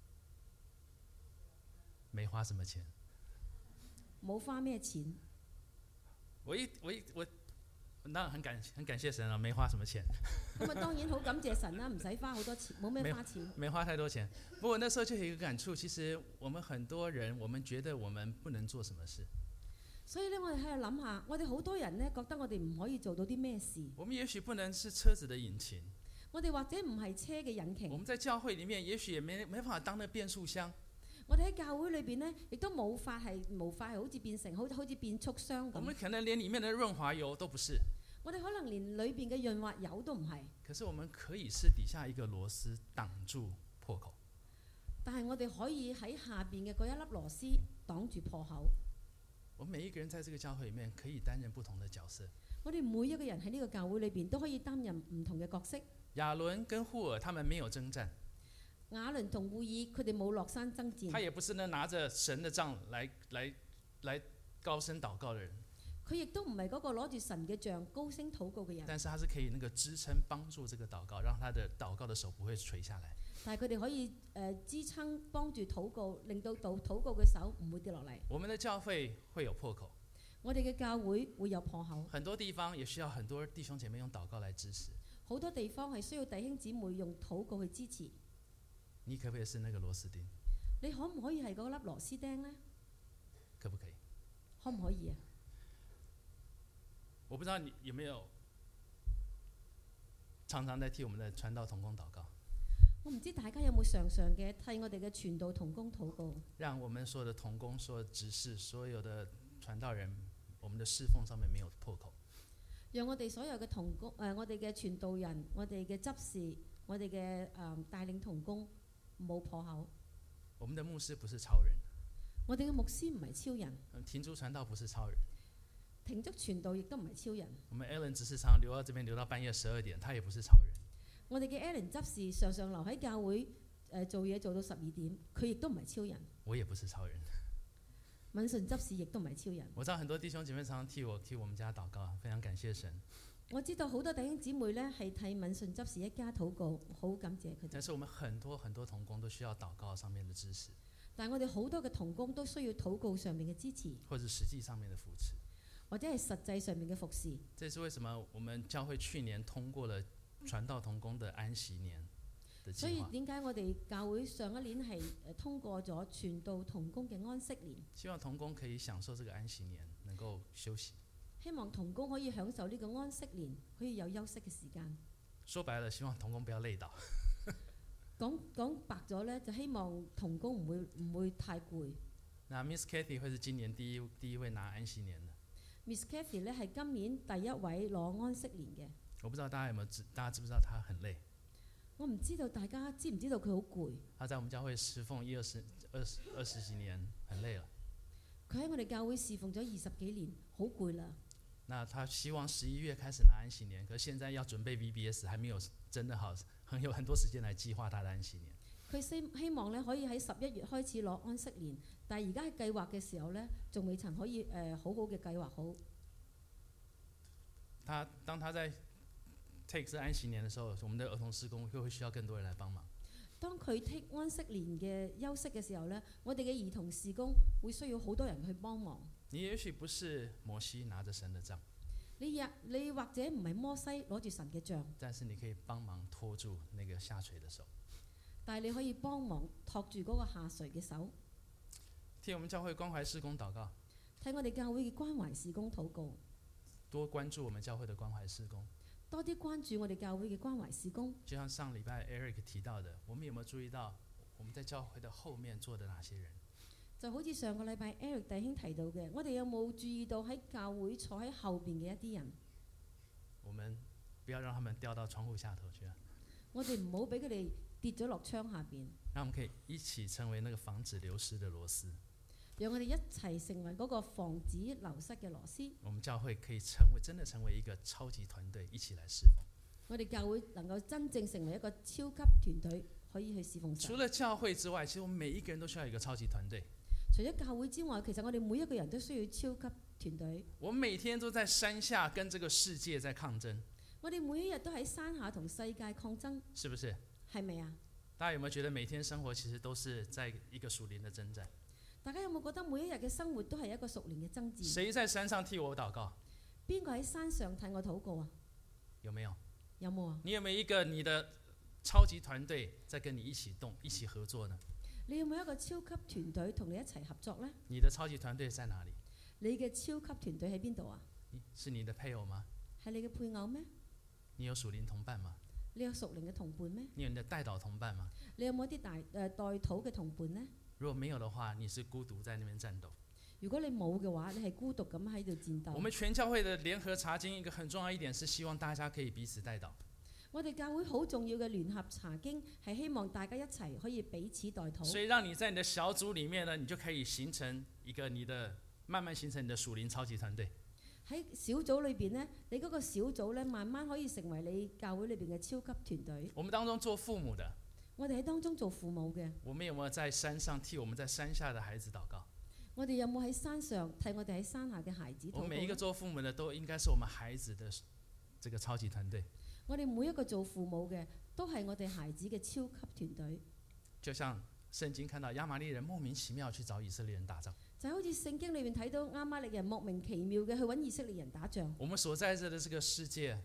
沒花什麼錢。 冇花咩錢？ 我一我一我，當然很感很感謝神啦，沒花什麼錢。 咁啊，當然好感謝神啦，唔使花好多錢，冇咩花錢。 沒花太多錢。不過那時候就有一個感觸，其實我們很多人，我們覺得我們不能做什麼事。 所以咧，我哋喺度諗下，我哋好多人咧覺得我哋唔可以做到啲咩事。 我們也許不能是車子的引擎。 我哋或者唔係車嘅引擎。 我們在教會裡面，也許也沒沒辦法當那變速箱。 我哋喺教會裏邊咧，亦都冇法係冇法係好似變成好好似變速箱咁。 我們可能連裡面的潤滑油都不是。 我哋可能連裏邊嘅潤滑油都唔係。 可是我們可以是底下一個螺絲擋住破口。 但係我哋可以喺下邊嘅嗰一粒螺絲擋住破口。 我們每一個人在這個教會裡面可以擔任不同的角色。 我哋每一個人喺呢個教會裏邊都可以擔任唔同嘅角色。 亞倫跟戶爾他們沒有征戰。 亞倫同戶爾佢哋冇落山爭戰。 他也不是呢拿着神的杖來來來高聲禱告的人。 佢亦都唔係嗰個攞住神嘅杖高聲禱告嘅人。 但是他是可以那個支撐幫助這個禱告，讓他的禱告的手不會垂下來。 但係佢哋可以誒、呃、支撐幫住禱告，令到禱禱告嘅手唔會跌落嚟。 我們的教會會有破口。 我哋嘅教會會有破口。 很多地方也需要很多弟兄姐妹用禱告來支持。 好多地方係需要弟兄姊妹用禱告去支持。 你可不可以是那個螺絲釘？ 你可唔可以係嗰粒螺絲釘呢？ 可不可以？ 可唔可以啊？ 我不知道你有沒有常常在替我們的傳道同工禱告。 我唔知大家有冇常常嘅替我哋嘅傳道同工禱告， 讓我們所有的同工、所有的執事、所有的傳道人，我們的侍奉上面沒有破口。 讓我哋所有嘅同工誒、呃，我哋嘅傳道人、我哋嘅執事、我哋嘅誒帶領同工冇破口。 我們的牧師不是超人， 我哋嘅牧師唔係超人， 停足傳道不是超人， 停足傳道亦都唔係超人。 我們 Alan 執事常常留到這邊留到半夜十二點，他也不是超人。 我哋嘅 Alan 執事常常留喺教會誒、呃、做嘢做到十二點，佢亦都唔係超人。 我也不是超人。 敏順執事亦都唔係超人。 我知道很多弟兄姐妹常常替我替我們家禱告，非常感謝神。 我知道好多弟兄姊妹咧係替敏順執事一家禱告，好感謝佢哋。 但是我們很多很多同工都需要禱告上面的支持， 但係我哋好多嘅同工都需要禱告上面嘅支持， 或者實際上面的扶持， 或者係實際上面嘅服侍。 這是為什麼我們教會去年通過了傳道同工的安息年的計劃。 所以點解我哋教會上一年係誒通過咗傳道同工嘅安息年？ 希望同工可以享受這個安息年，能夠休息。 希望同工可以享受呢個安息年，可以有休息嘅時間。 說白了，希望同工不要累倒。 講講白咗咧，就希望同工唔會唔會太攰。 那 Miss Kathy 會是今年第一第一位拿安息年的。 Miss Kathy 咧係今年第一位攞安息年嘅。 我不知道大家有沒有知，大家知不知道她很累？ 我唔知道大家知唔知道佢好攰。 她在我們教會侍奉一二十二十二十幾年，很累了。 佢喺我哋教會侍奉咗二十幾年，好攰啦。 那他希望十一月開始拿安息年，可是現在要準備 V B S，還沒有真的好，很有很多時間來計劃他的安息年。 佢希希望咧可以喺十一月開始攞安息年，但係而家喺計劃嘅時候咧，仲未曾可以誒、呃、好好嘅計劃好。 他當他在 take 這安息年的時候，我們的兒童事工會會需要更多人來幫忙。 當佢 take 安息年嘅休息嘅時候咧，我哋嘅兒童事工會需要好多人去幫忙。 你也許不是摩西拿着神的杖， 你也你或者唔係摩西攞住神嘅杖， 但是你可以幫忙拖住那個下垂的手。 但係你可以幫忙托住嗰個下垂嘅手。 替我們教會關懷事工禱告， 替我哋教會嘅關懷事工禱告， 多關注我們教會的關懷事工， 多啲關注我哋教會嘅關懷事工。 就像上禮拜 Eric 提到的，我們有沒有注意到我們在教會的後面坐的哪些人？ 就好似上個禮拜 Eric 弟兄提到嘅，我哋有冇注意到喺教會坐喺後邊嘅一啲人？ 我們不要讓他們掉到窗戶下頭去啊！ 我哋唔好俾佢哋跌咗落窗下邊。 讓我們可以一起成為那個防止流失的螺絲。 讓我哋一齊成為嗰個防止流失嘅螺絲。 我們教會可以成為真的成為一個超級團隊，一起來侍奉。 我哋教會能夠真正成為一個超級團隊，可以去侍奉神。 除了教會之外，其實我們每一個人都需要一個超級團隊。 除咗教會之外，其實我哋每一個人都需要超級團隊。 我們每天都在山下跟這個世界在抗爭。 我哋每一日都喺山下同世界抗爭， 是不是？ 係咪啊？ 大家有沒有覺得每天生活其實都是在一個屬靈的征戰？ 大家有冇覺得每一日嘅生活都係一個屬靈嘅爭戰？ 誰在山上替我禱告？ 邊個喺山上替我禱告啊？ 有沒有？ 有冇啊？ 你有沒有一個你的超級團隊在跟你一起動、一起合作呢？ 你有冇一個超級團隊同你一齊合作呢？ 你的超級團隊在哪裡？ 你嘅超級團隊喺邊度啊？ 是你的配偶嗎？ 係你嘅配偶咩？ 你有屬靈同伴嗎？ 你有屬靈嘅同伴咩？ 你有你的代禱同伴嗎？ 你有冇啲大誒、呃、代禱嘅同伴呢？ 如果沒有的話，你是孤獨在那邊戰鬥。 如果你冇嘅話，你係孤獨咁喺度戰鬥。 我們全教會的聯合查經一個很重要一點是希望大家可以彼此代禱。 我哋教會好重要嘅聯合查經係希望大家一齊可以彼此代禱。 所以讓你在你的小組裡面呢，你就可以形成一個你的慢慢形成你的屬靈超級團隊。 喺小組裏邊呢，你嗰個小組呢，慢慢可以成為你教會裏邊嘅超級團隊。 我們當中做父母的， 我哋喺當中做父母嘅， 我們有沒有在山上替我們在山下的孩子禱告？ 我哋有冇喺山上替我哋喺山下嘅孩子禱告？ 我們每一個做父母的都應該是我們孩子的這個超級團隊。 我哋每一個做父母嘅都係我哋孩子嘅超級團隊。 就像聖經看到亞瑪力人莫名其妙去找以色列人打仗， 就好似聖經裏面睇到亞瑪力人莫名其妙嘅去揾以色列人打仗。 我們所在這的這個世界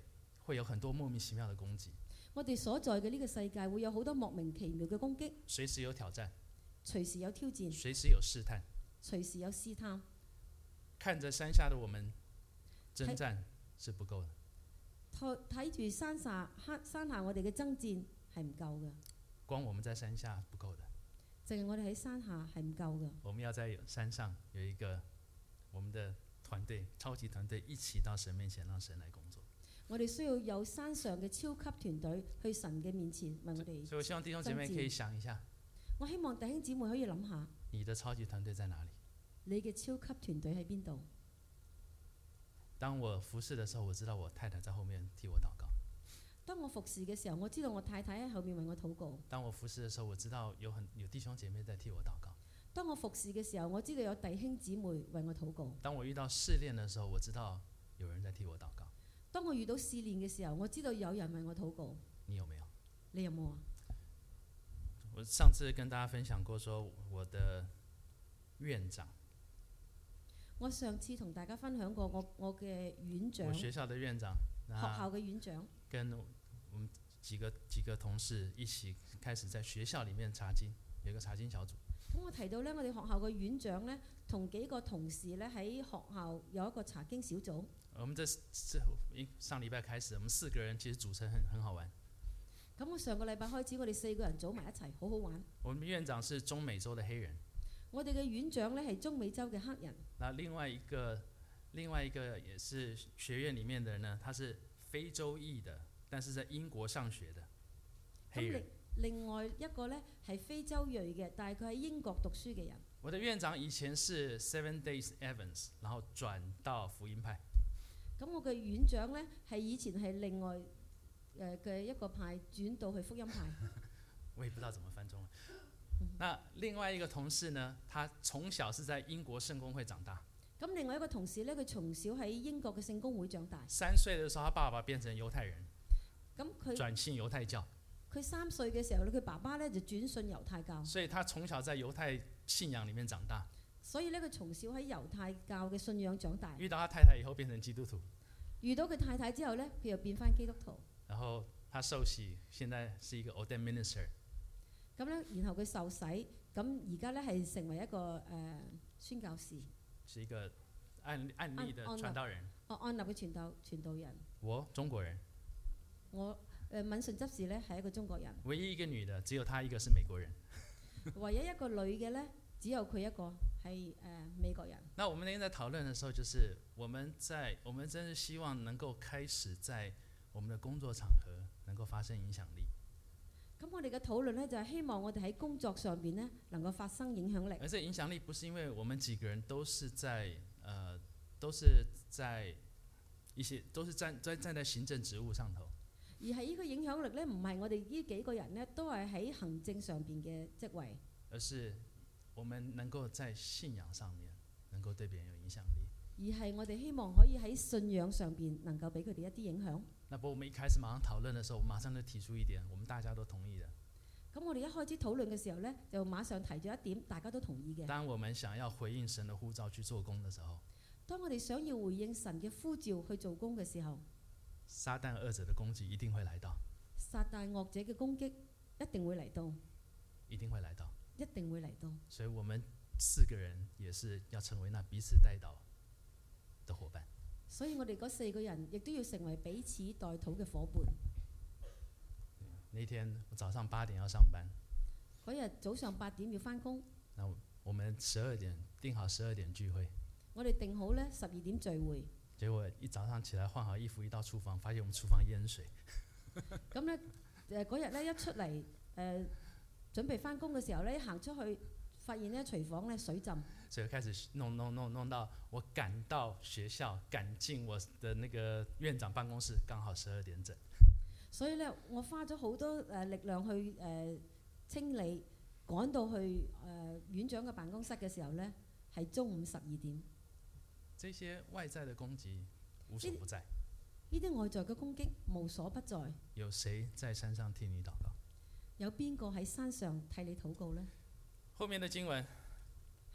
會有很多莫名其妙的攻擊， 我哋所在嘅呢個世界會有好多莫名其妙嘅攻擊， 隨時有挑戰， 隨時有挑戰， 隨時有試探， 隨時有試探。 看着山下的我們征戰是不夠的。 睇住山下山下我哋嘅爭戰係唔夠嘅， 光我們在山下不夠的， 淨係我哋喺山下係唔夠嘅。 我們要在山上有一個我們的團隊，超級團隊一起到神面前，讓神來工作。 我哋需要有山上嘅超級團隊去神嘅面前為我哋。 所以我希望弟兄姐妹可以想一下， 我希望弟兄姊妹可以諗下， 你的超級團隊在哪裡？ 你嘅超級團隊喺邊度？ 當我服侍的時候，我知道我太太在後面替我禱告。 當我服侍嘅時候，我知道我太太喺後面為我禱告。 當我服侍的時候，我知道有很有弟兄姐妹在替我禱告。 當我服侍嘅時候，我知道有弟兄姊妹為我禱告。 當我遇到試煉的時候，我知道有人在替我禱告。 當我遇到試煉嘅時候，我知道有人為我禱告。 你有沒有？ 你有冇啊？ 我上次跟大家分享過，說我的院長。 我上次同大家分享過我我嘅院長， 我學校的院長， 學校嘅院長， 跟我們幾個幾個同事一起開始在學校裡面查經，有一個查經小組。 咁我提到呢，我哋學校嘅院長呢，同幾個同事呢喺學校有一個查經小組。 我們這這上禮拜開始，我們四個人其實組成很很好玩。 咁我上個禮拜開始，我哋四個人組埋一齊，好好玩。 我們院長是中美洲的黑人。 我哋嘅院長呢係中美洲嘅黑人。 那另外一個，另外一個也是學院裡面的人呢，他是非洲裔的，但是在英國上學的黑人。 另外一個呢係非洲裔嘅，但係佢喺英國讀書嘅人。 我的院長以前是 Seven Days Evans， 然後轉到福音派。 咁我嘅院長呢係以前係另外誒嘅一個派，轉到去福音派。 我也不知道怎麼翻中文。那另外一個同事呢，他從小是在英國聖公會長大。 咁另外一個同事呢，佢從小喺英國嘅聖公會長大。 三歲嘅時候，他爸爸變成猶太人， 咁佢轉信猶太教。 佢三歲嘅時候咧，佢爸爸咧就轉信猶太教。 所以他從小在猶太信仰裡面長大。 所以咧，佢從小喺猶太教嘅信仰長大。 遇到他太太以後變成基督徒。 遇到佢太太之後咧，佢又變翻基督徒。 然後他受洗，現在是一個 ordained minister。 咁咧，然後佢受洗，咁而家咧係成為一個誒、呃、宣教士， 是一個案案例的傳道人。 哦，安立嘅傳道傳道人。 我中國人。 我誒、呃、敏順執事咧係一個中國人。 唯一一個女的，只有她一個是美國人。 唯一一個女嘅咧，只有佢一個係誒、呃、美國人。 那我們那天在討論的時候，就是我們在我們真是希望能夠開始在我們的工作場合能夠發生影響力。 咁我哋嘅討論呢，就係希望我哋喺工作上邊呢，能夠發生影響力。 而這影響力不是因為我們幾個人都是在呃都是在一些都是站在站在行政職務上頭， 而係呢個影響力呢，唔係我哋呢幾個人呢，都係喺行政上邊嘅職位， 而是我們能夠在信仰上面能夠對別人有影響力。 而係我哋希望可以喺信仰上邊能夠俾佢哋一啲影響。 那不，我們一開始馬上討論的時候，我馬上就提出一點，我們大家都同意的。 咁我哋一開始討論嘅時候呢，就馬上提咗一點，大家都同意嘅。 當我們想要回應神的呼召去做工的時候， 當我哋想要回應神嘅呼召去做工嘅時候， 撒旦惡者的攻擊一定會來到。 撒旦惡者嘅攻擊一定會嚟到。 一定會來到。 一定會嚟到。 所以我們四個人也是要成為那彼此代禱的夥伴。 所以我哋嗰四個人亦都要成為彼此代禱嘅夥伴。 那天我早上八點要上班， 嗰日早上八點要返工。 那我們十二點定好十二點聚會。 我哋定好呢十二點聚會。 結果一早上起來換好衣服，一到廚房發現我們廚房淹水。 咁呢誒嗰日呢一出嚟誒、呃、準備返工嘅時候呢，一行出去發現呢廚房呢水浸。 所以開始弄弄弄弄到我趕到學校，趕進我的那個院長辦公室，剛好十二點整。 所以咧，我花咗好多誒力量去誒、呃、清理，趕到去誒、呃、院長嘅辦公室嘅時候咧，係中午十二點。 這些外在的攻擊無所不在。 呢啲外在嘅攻擊無所不在。 有誰在山上替你禱告？ 有邊個喺山上替你禱告呢？ 後面的經文。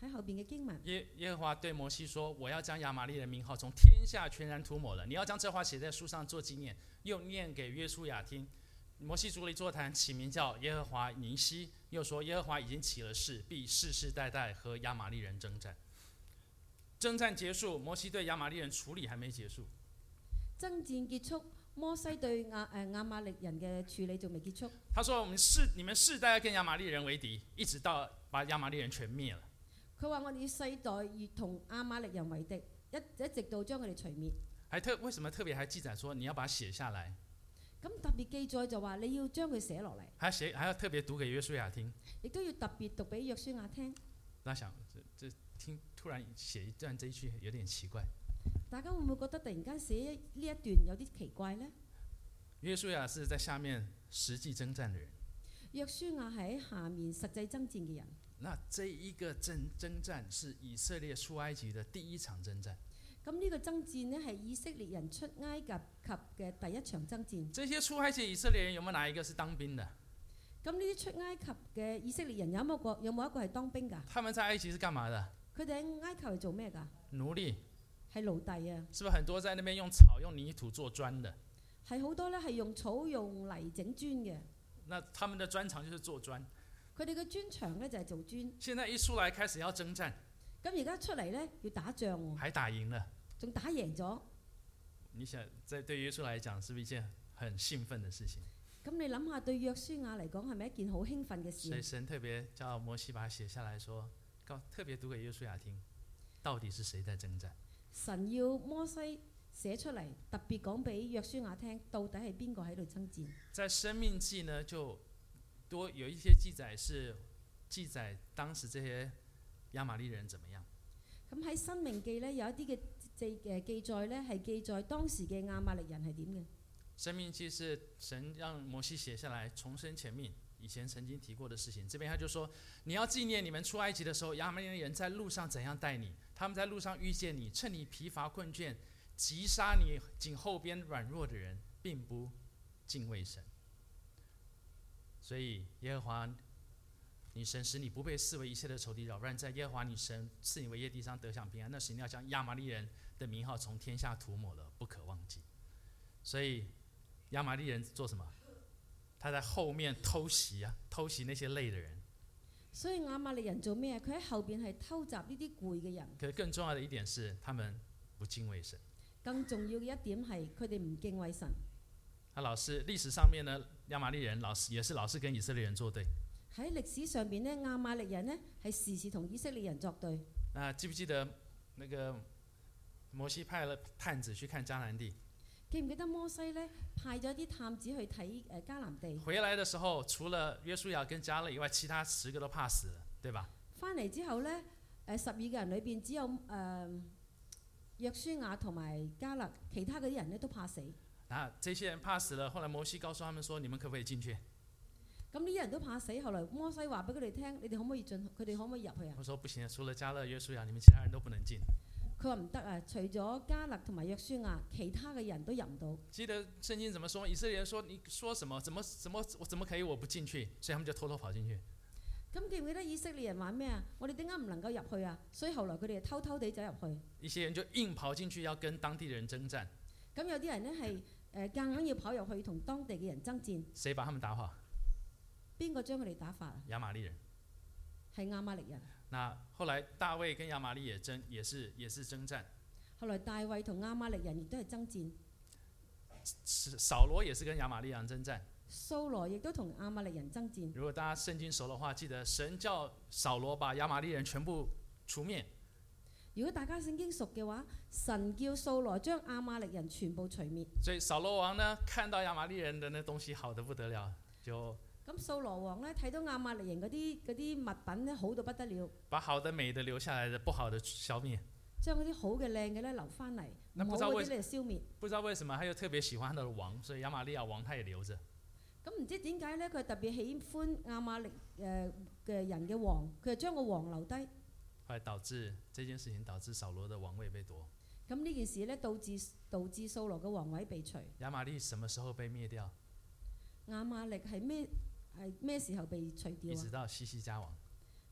喺後邊嘅經文， 耶耶和華對摩西說：我要將亞瑪力人名號從天下全然塗抹了。你要將這話寫在書上做紀念，又念給約書亞聽。摩西築了一座壇，起名叫耶和華尼西，又說耶和華已經起了誓，必世世代代和亞瑪力人征戰。征戰結束，摩西對亞瑪力人處理還沒結束。 征戰結束，摩西對亞誒亞瑪力人嘅處理仲未結束。 他說：我們世你們世代要跟亞瑪力人為敵，一直到把亞瑪力人全滅了。 佢話：我哋世代要同亞瑪力人為敵，一一直到將佢哋除滅。 還特為什麼特別還記載說你要把它寫下來？ 咁特別記載就話你要將佢寫落嚟， 還寫還要特別讀給約書亞聽， 亦都要特別讀俾約書亞聽。 那想這這聽突然寫一段這一句有點奇怪。 大家會唔會覺得突然間寫呢一段有啲奇怪呢？ 約書亞是在下面實際征戰的人， 約書亞係喺下面實際征戰嘅人。 那這一個征征戰是以色列出埃及的第一場征戰。 咁呢個征戰呢，係以色列人出埃及及嘅第一場征戰。 這些出埃及以色列人有冇哪一個是當兵的？ 咁呢啲出埃及嘅以色列人有冇個有冇一個係當兵㗎？ 他們在埃及是幹嘛的？ 佢哋喺埃及係做咩㗎？ 奴隸。 係奴隸啊！ 是不是很多在那邊用草用泥土做磚的？ 係好多咧，係用草用泥整磚嘅。 那他們的專長就是做磚。 佢哋嘅專長咧就係做磚。 現在一出來開始要征戰。 咁而家出嚟咧要打仗喎， 還打贏了， 仲打贏咗。 你想，在對約書來講，是不是一件很興奮的事情？ 咁你諗下，對約書亞嚟講係咪一件好興奮嘅事？ 所以神特別叫摩西把它寫下來說，告特別讀給約書亞聽，到底是誰在征戰？ 神要摩西寫出嚟，特別講俾約書亞聽，到底係邊個喺度征戰？ 在申命記呢，就多有一些記載是記載當時這些亞瑪力人怎麼樣。 咁喺申命記呢，有一啲嘅記誒記載呢，係記載當時嘅亞瑪力人係點嘅。 申命記是神讓摩西寫下來，重申前面以前曾經提過的事情。這邊他就說，你要紀念你們出埃及的時候，亞瑪力人在路上怎樣待你，他們在路上遇見你，趁你疲乏困倦，擊殺你頸後邊軟弱的人，並不敬畏神。所以耶和華你神使你不被視為一切的仇敵擾亂，在耶和華你神賜你為業地上得享平安，那時你要將亞瑪力人的名號從天下塗抹了，不可忘記。所以亞瑪力人做什麼？他在後面偷襲啊，偷襲那些累的人。 所以亞瑪力人做咩？佢喺後邊係偷襲呢啲攰嘅人。 可是更重要的一點是，他們不敬畏神。 更重要嘅一點係，佢哋唔敬畏神。 他老是歷史上面呢，亞瑪力人老是也是老是跟以色列人作對。 喺歷史上邊呢，亞瑪力人呢係時時同以色列人作對。 啊，記不記得那個摩西派了探子去看迦南地？ 記唔記得摩西呢派咗啲探子去睇誒迦南地？ 回來的時候，除了約書亞跟迦勒以外，其他十個都怕死了，對吧？ 翻嚟之後呢，誒十二個人裏邊只有誒、呃、約書亞同埋迦勒，其他嗰啲人呢都怕死。 啊，這些人怕死了。後來摩西告訴他們說：你們可不可以進去？ 咁呢啲人都怕死，後來摩西話俾佢哋聽：你哋可唔可以進？佢哋可唔可以入去啊？ 我說不行，除了迦勒、約書亞，你們其他人都不能進。 佢話唔得啊！除咗迦勒同埋約書亞，其他嘅人都入唔到。 記得聖經怎麼說？以色列人說：你說什麼？怎麼怎麼我怎麼可以？我不進去，所以他們就偷偷跑進去。 咁記唔記得以色列人話咩啊？我哋點解唔能夠入去啊？所以後來佢哋偷偷地走入去。 一些人就硬跑進去，要跟當地人征戰。 咁有啲人呢係誒夾硬要跑入去同當地嘅人爭戰。 誰把他們打跑？ 邊個將佢哋打發啊？ 亞瑪力人。 係亞瑪力人。 那後來大衛跟亞瑪力也爭，也是也是征戰。 後來大衛同亞瑪力人亦都係爭戰。 掃羅也是跟亞瑪力人征戰。 掃羅亦都同亞瑪力人爭戰。 如果大家聖經熟的話，記得神叫掃羅把亞瑪力人全部除滅。 如果大家聖經熟嘅話，神叫掃羅將亞瑪力人全部除滅。 所以掃羅王呢，看到亞瑪力人的那東西好得不得了，就咁掃羅王呢，睇到亞瑪力人嗰啲嗰啲物品呢，好到不得了， 把好的美的留下來的，不好的消滅， 將嗰啲好嘅靚嘅咧留翻嚟，唔好嗰啲咧消滅。 不知道為什麼他又特別喜歡他的王，所以亞瑪利亞王他也留着。 咁唔知點解咧？佢特別喜歡亞瑪力誒嘅人嘅王，佢就將個王留低。 後來導致這件事情導致掃羅的王位被奪。 咁呢件事咧導致導致掃羅嘅王位被除。 亞瑪力什麼時候被滅掉？ 亞瑪力係咩係咩時候被除掉啊？ 一直到西西家王。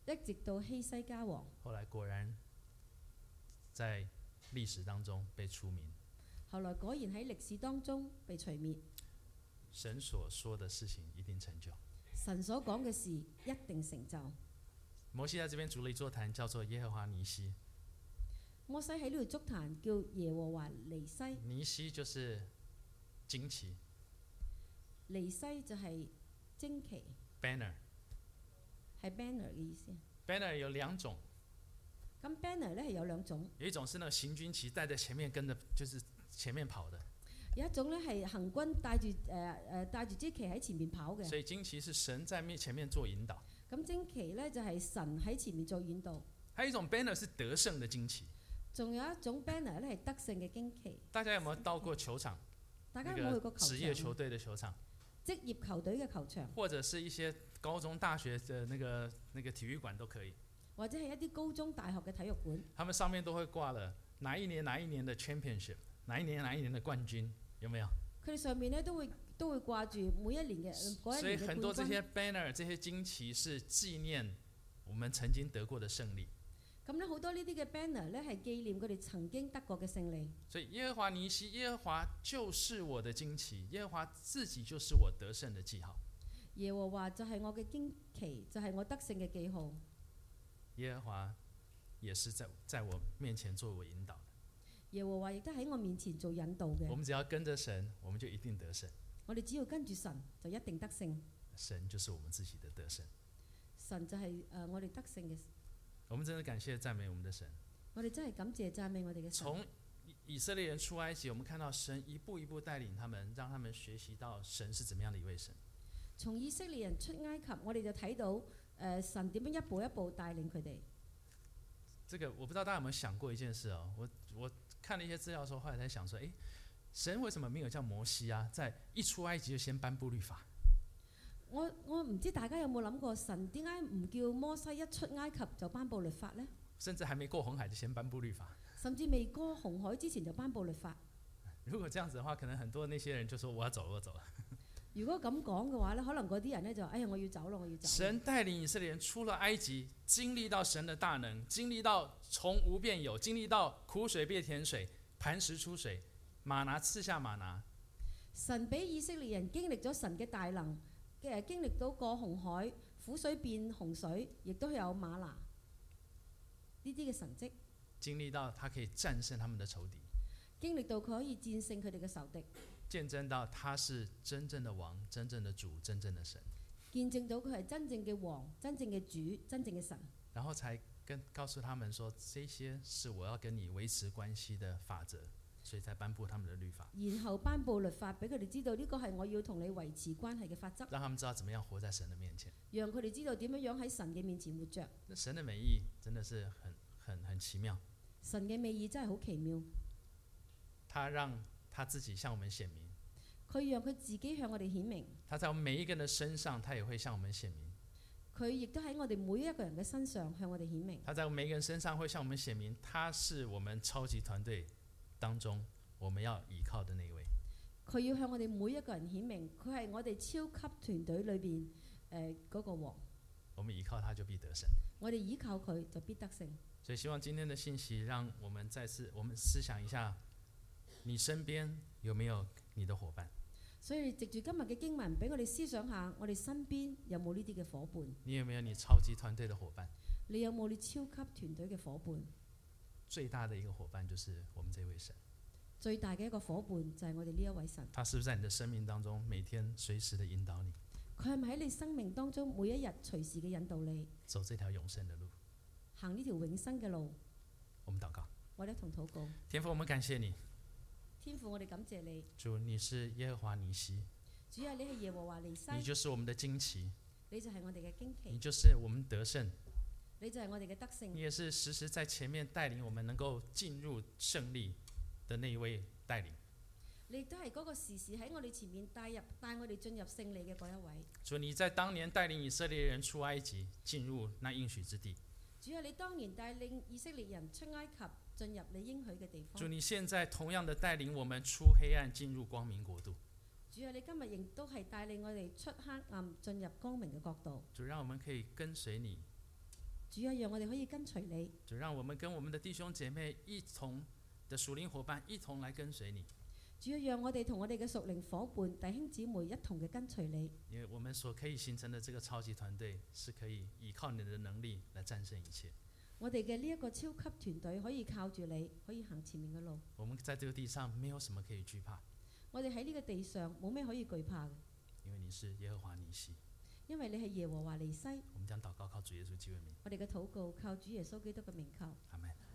一直到希西家王。 後來果然在歷史當中被除名。 後來果然喺歷史當中被除滅。 神所說的事情一定成就。 神所講嘅事一定成就。 摩西在這邊築了一座壇，叫做耶和華尼西。 摩西喺呢度築壇叫耶和華尼西。 尼西就是旌旗。 尼西就係旌旗。 banner 係 banner 嘅意思。 banner 有兩種。 咁 banner 咧係有兩種。 有一種是那個行軍旗帶在前面跟着，就是前面跑的。 有一種咧係行軍帶住誒誒帶住支旗喺前面跑嘅。 所以旌旗是神在面前面做引導。 咁旌旗咧就係神喺前面做引導。 還有一種 banner 是得勝的旌旗。 仲有一種 banner 咧係得勝嘅旌旗。 大家有冇到過球場？ 大家有冇去過球場？ 職業球隊的球場。 職業球隊嘅球場。 或者是一些高中大學的那個那個體育館都可以。 或者係一啲高中大學嘅體育館。 他們上面都會掛了哪一年哪一年的 championship， 哪一年哪一年的冠軍，有沒有？佢哋上面咧都會都會掛住每一年嘅嗰一年嘅冠軍。所以很多這些 banner、這些旌旗是紀念我們曾經得過的勝利。 咁咧好多呢啲嘅 banner 咧係紀念佢哋曾經得過嘅勝利。 所以耶和華尼西，耶和華就是我的旌旗，耶和華自己就是我得勝的記號。 耶和華就係我嘅旌旗，就係我得勝嘅記號。 耶和華也是在在我面前做我引導的。 耶和華亦都喺我面前做引導嘅。 我們只要跟着神，我們就一定得勝。 我哋只要跟住神，就一定得勝。 神就是我們自己的得勝。 神就係誒我哋得勝嘅。 我們真的感謝讚美我們的神。 我哋真係感謝讚美我哋嘅神。 從以色列人出埃及，我們看到神一步一步帶領他們，讓他們學習到神是怎麼樣的一位神。 從以色列人出埃及，我哋就睇到誒、呃、神點樣一步一步帶領佢哋。 這個我不知道大家有沒有想過一件事哦，我我看了一些資料的時候，後來才想說，誒，神為什麼沒有叫摩西啊，在一出埃及就先頒布律法？ 我我唔知大家有冇諗過，神點解唔叫摩西一出埃及就頒布律法呢？ 甚至還沒過紅海就先頒布律法。 甚至未過紅海之前就頒布律法。 如果這樣子的話，可能很多那些人就說我要走了，我要走了。 如果咁講嘅話咧，可能嗰啲人咧就哎呀我要走啦，我要走。 神帶領以色列人出了埃及，經歷到神的大能，經歷到從無變有，經歷到苦水變甜水，磐石出水，嗎哪賜下嗎哪。 神俾以色列人經歷咗神嘅大能，嘅經歷到過紅海，苦水變紅水，亦都有嗎哪呢啲嘅神蹟。 經歷到他可以戰勝他們的仇敵， 經歷到佢可以戰勝佢哋嘅仇敵， 見證到他是真正的王、真正的主、真正的神， 見證到佢係真正嘅王、真正嘅主、真正嘅神， 然後才跟告訴他們說，這些是我要跟你維持關係的法則，所以才頒布他們的律法。 然後頒布律法俾佢哋知道，呢個係我要同你維持關係嘅法則， 讓他們知道怎麼樣活在神的面前， 讓佢哋知道點樣樣喺神嘅面前活着。 神的美意真的是很很很奇妙。 神嘅美意真係好奇妙， 他讓他自己向我們顯明， 佢讓佢自己向我哋顯明， 他在我們每一個人的身上，他也會向我們顯明， 佢亦都喺我哋每一個人嘅身上向我哋顯明， 他在我們每一個人身上會向我們顯明，他是我們超級團隊當中我們要依靠的那一位， 佢要向我哋每一個人顯明，佢係我哋超級團隊裏邊誒嗰個王， 我們依靠他就必得勝， 我哋依靠佢就必得勝。 所以希望今天的信息讓我們再次我們思想一下，你身邊有沒有你的夥伴？ 所以藉住今日嘅經文，俾我哋思想下，我哋身邊有冇呢啲嘅夥伴？ 你有沒有你超級團隊的夥伴？ 你有冇你超級團隊嘅夥伴？ 最大的一個夥伴就是我們這位神。 最大嘅一個夥伴就係我哋呢一位神。 他是不是在你的生命當中每天隨時的引導你？ 佢係咪喺你生命當中每一日隨時嘅引導你走這條永生的路？ 行呢條永生嘅路。 我們禱告， 我哋一同禱告。 天父，我們感謝你。 天父，我哋感謝你。 主，你是耶和華尼西。 主啊，你係耶和華尼西。 你就是我們的旌旗。 你就係我哋嘅旌旗。 你就是我們得勝。 你就係我哋嘅得勝。 你也是時時在前面帶領我們能夠進入勝利的那一位帶領。 你亦都係嗰個時時喺我哋前面帶入帶我哋進入勝利嘅嗰一位。 主，你在當年帶領以色列人出埃及，進入那應許之地。 主啊，你當年帶領以色列人出埃及，進入你應許嘅地方。 主，你現在同樣的帶領我們出黑暗，進入光明國度。 主啊，你今日亦都係帶領我哋出黑暗，進入光明嘅國度。 主，讓我們可以跟隨你， 主啊，讓我哋可以跟隨你。 主，讓我們跟我們的弟兄姐妹一同的屬靈夥伴一同來跟隨你。 主啊，讓我哋同我哋嘅屬靈夥伴、弟兄姊妹一同嘅跟隨你。 因為我們所可以形成的這個超級團隊，是可以依靠你的能力來戰勝一切。 我哋嘅呢一個超級團隊可以靠住你，可以行前面嘅路。 我們在這個地上沒有什麼可以懼怕。 我哋喺呢個地上冇咩可以懼怕嘅。 因為你是耶和華尼西。 因為你係耶和華尼西。 我們將禱告靠主耶穌基督的名。 我哋嘅禱告靠主耶穌基督嘅名求。 阿門。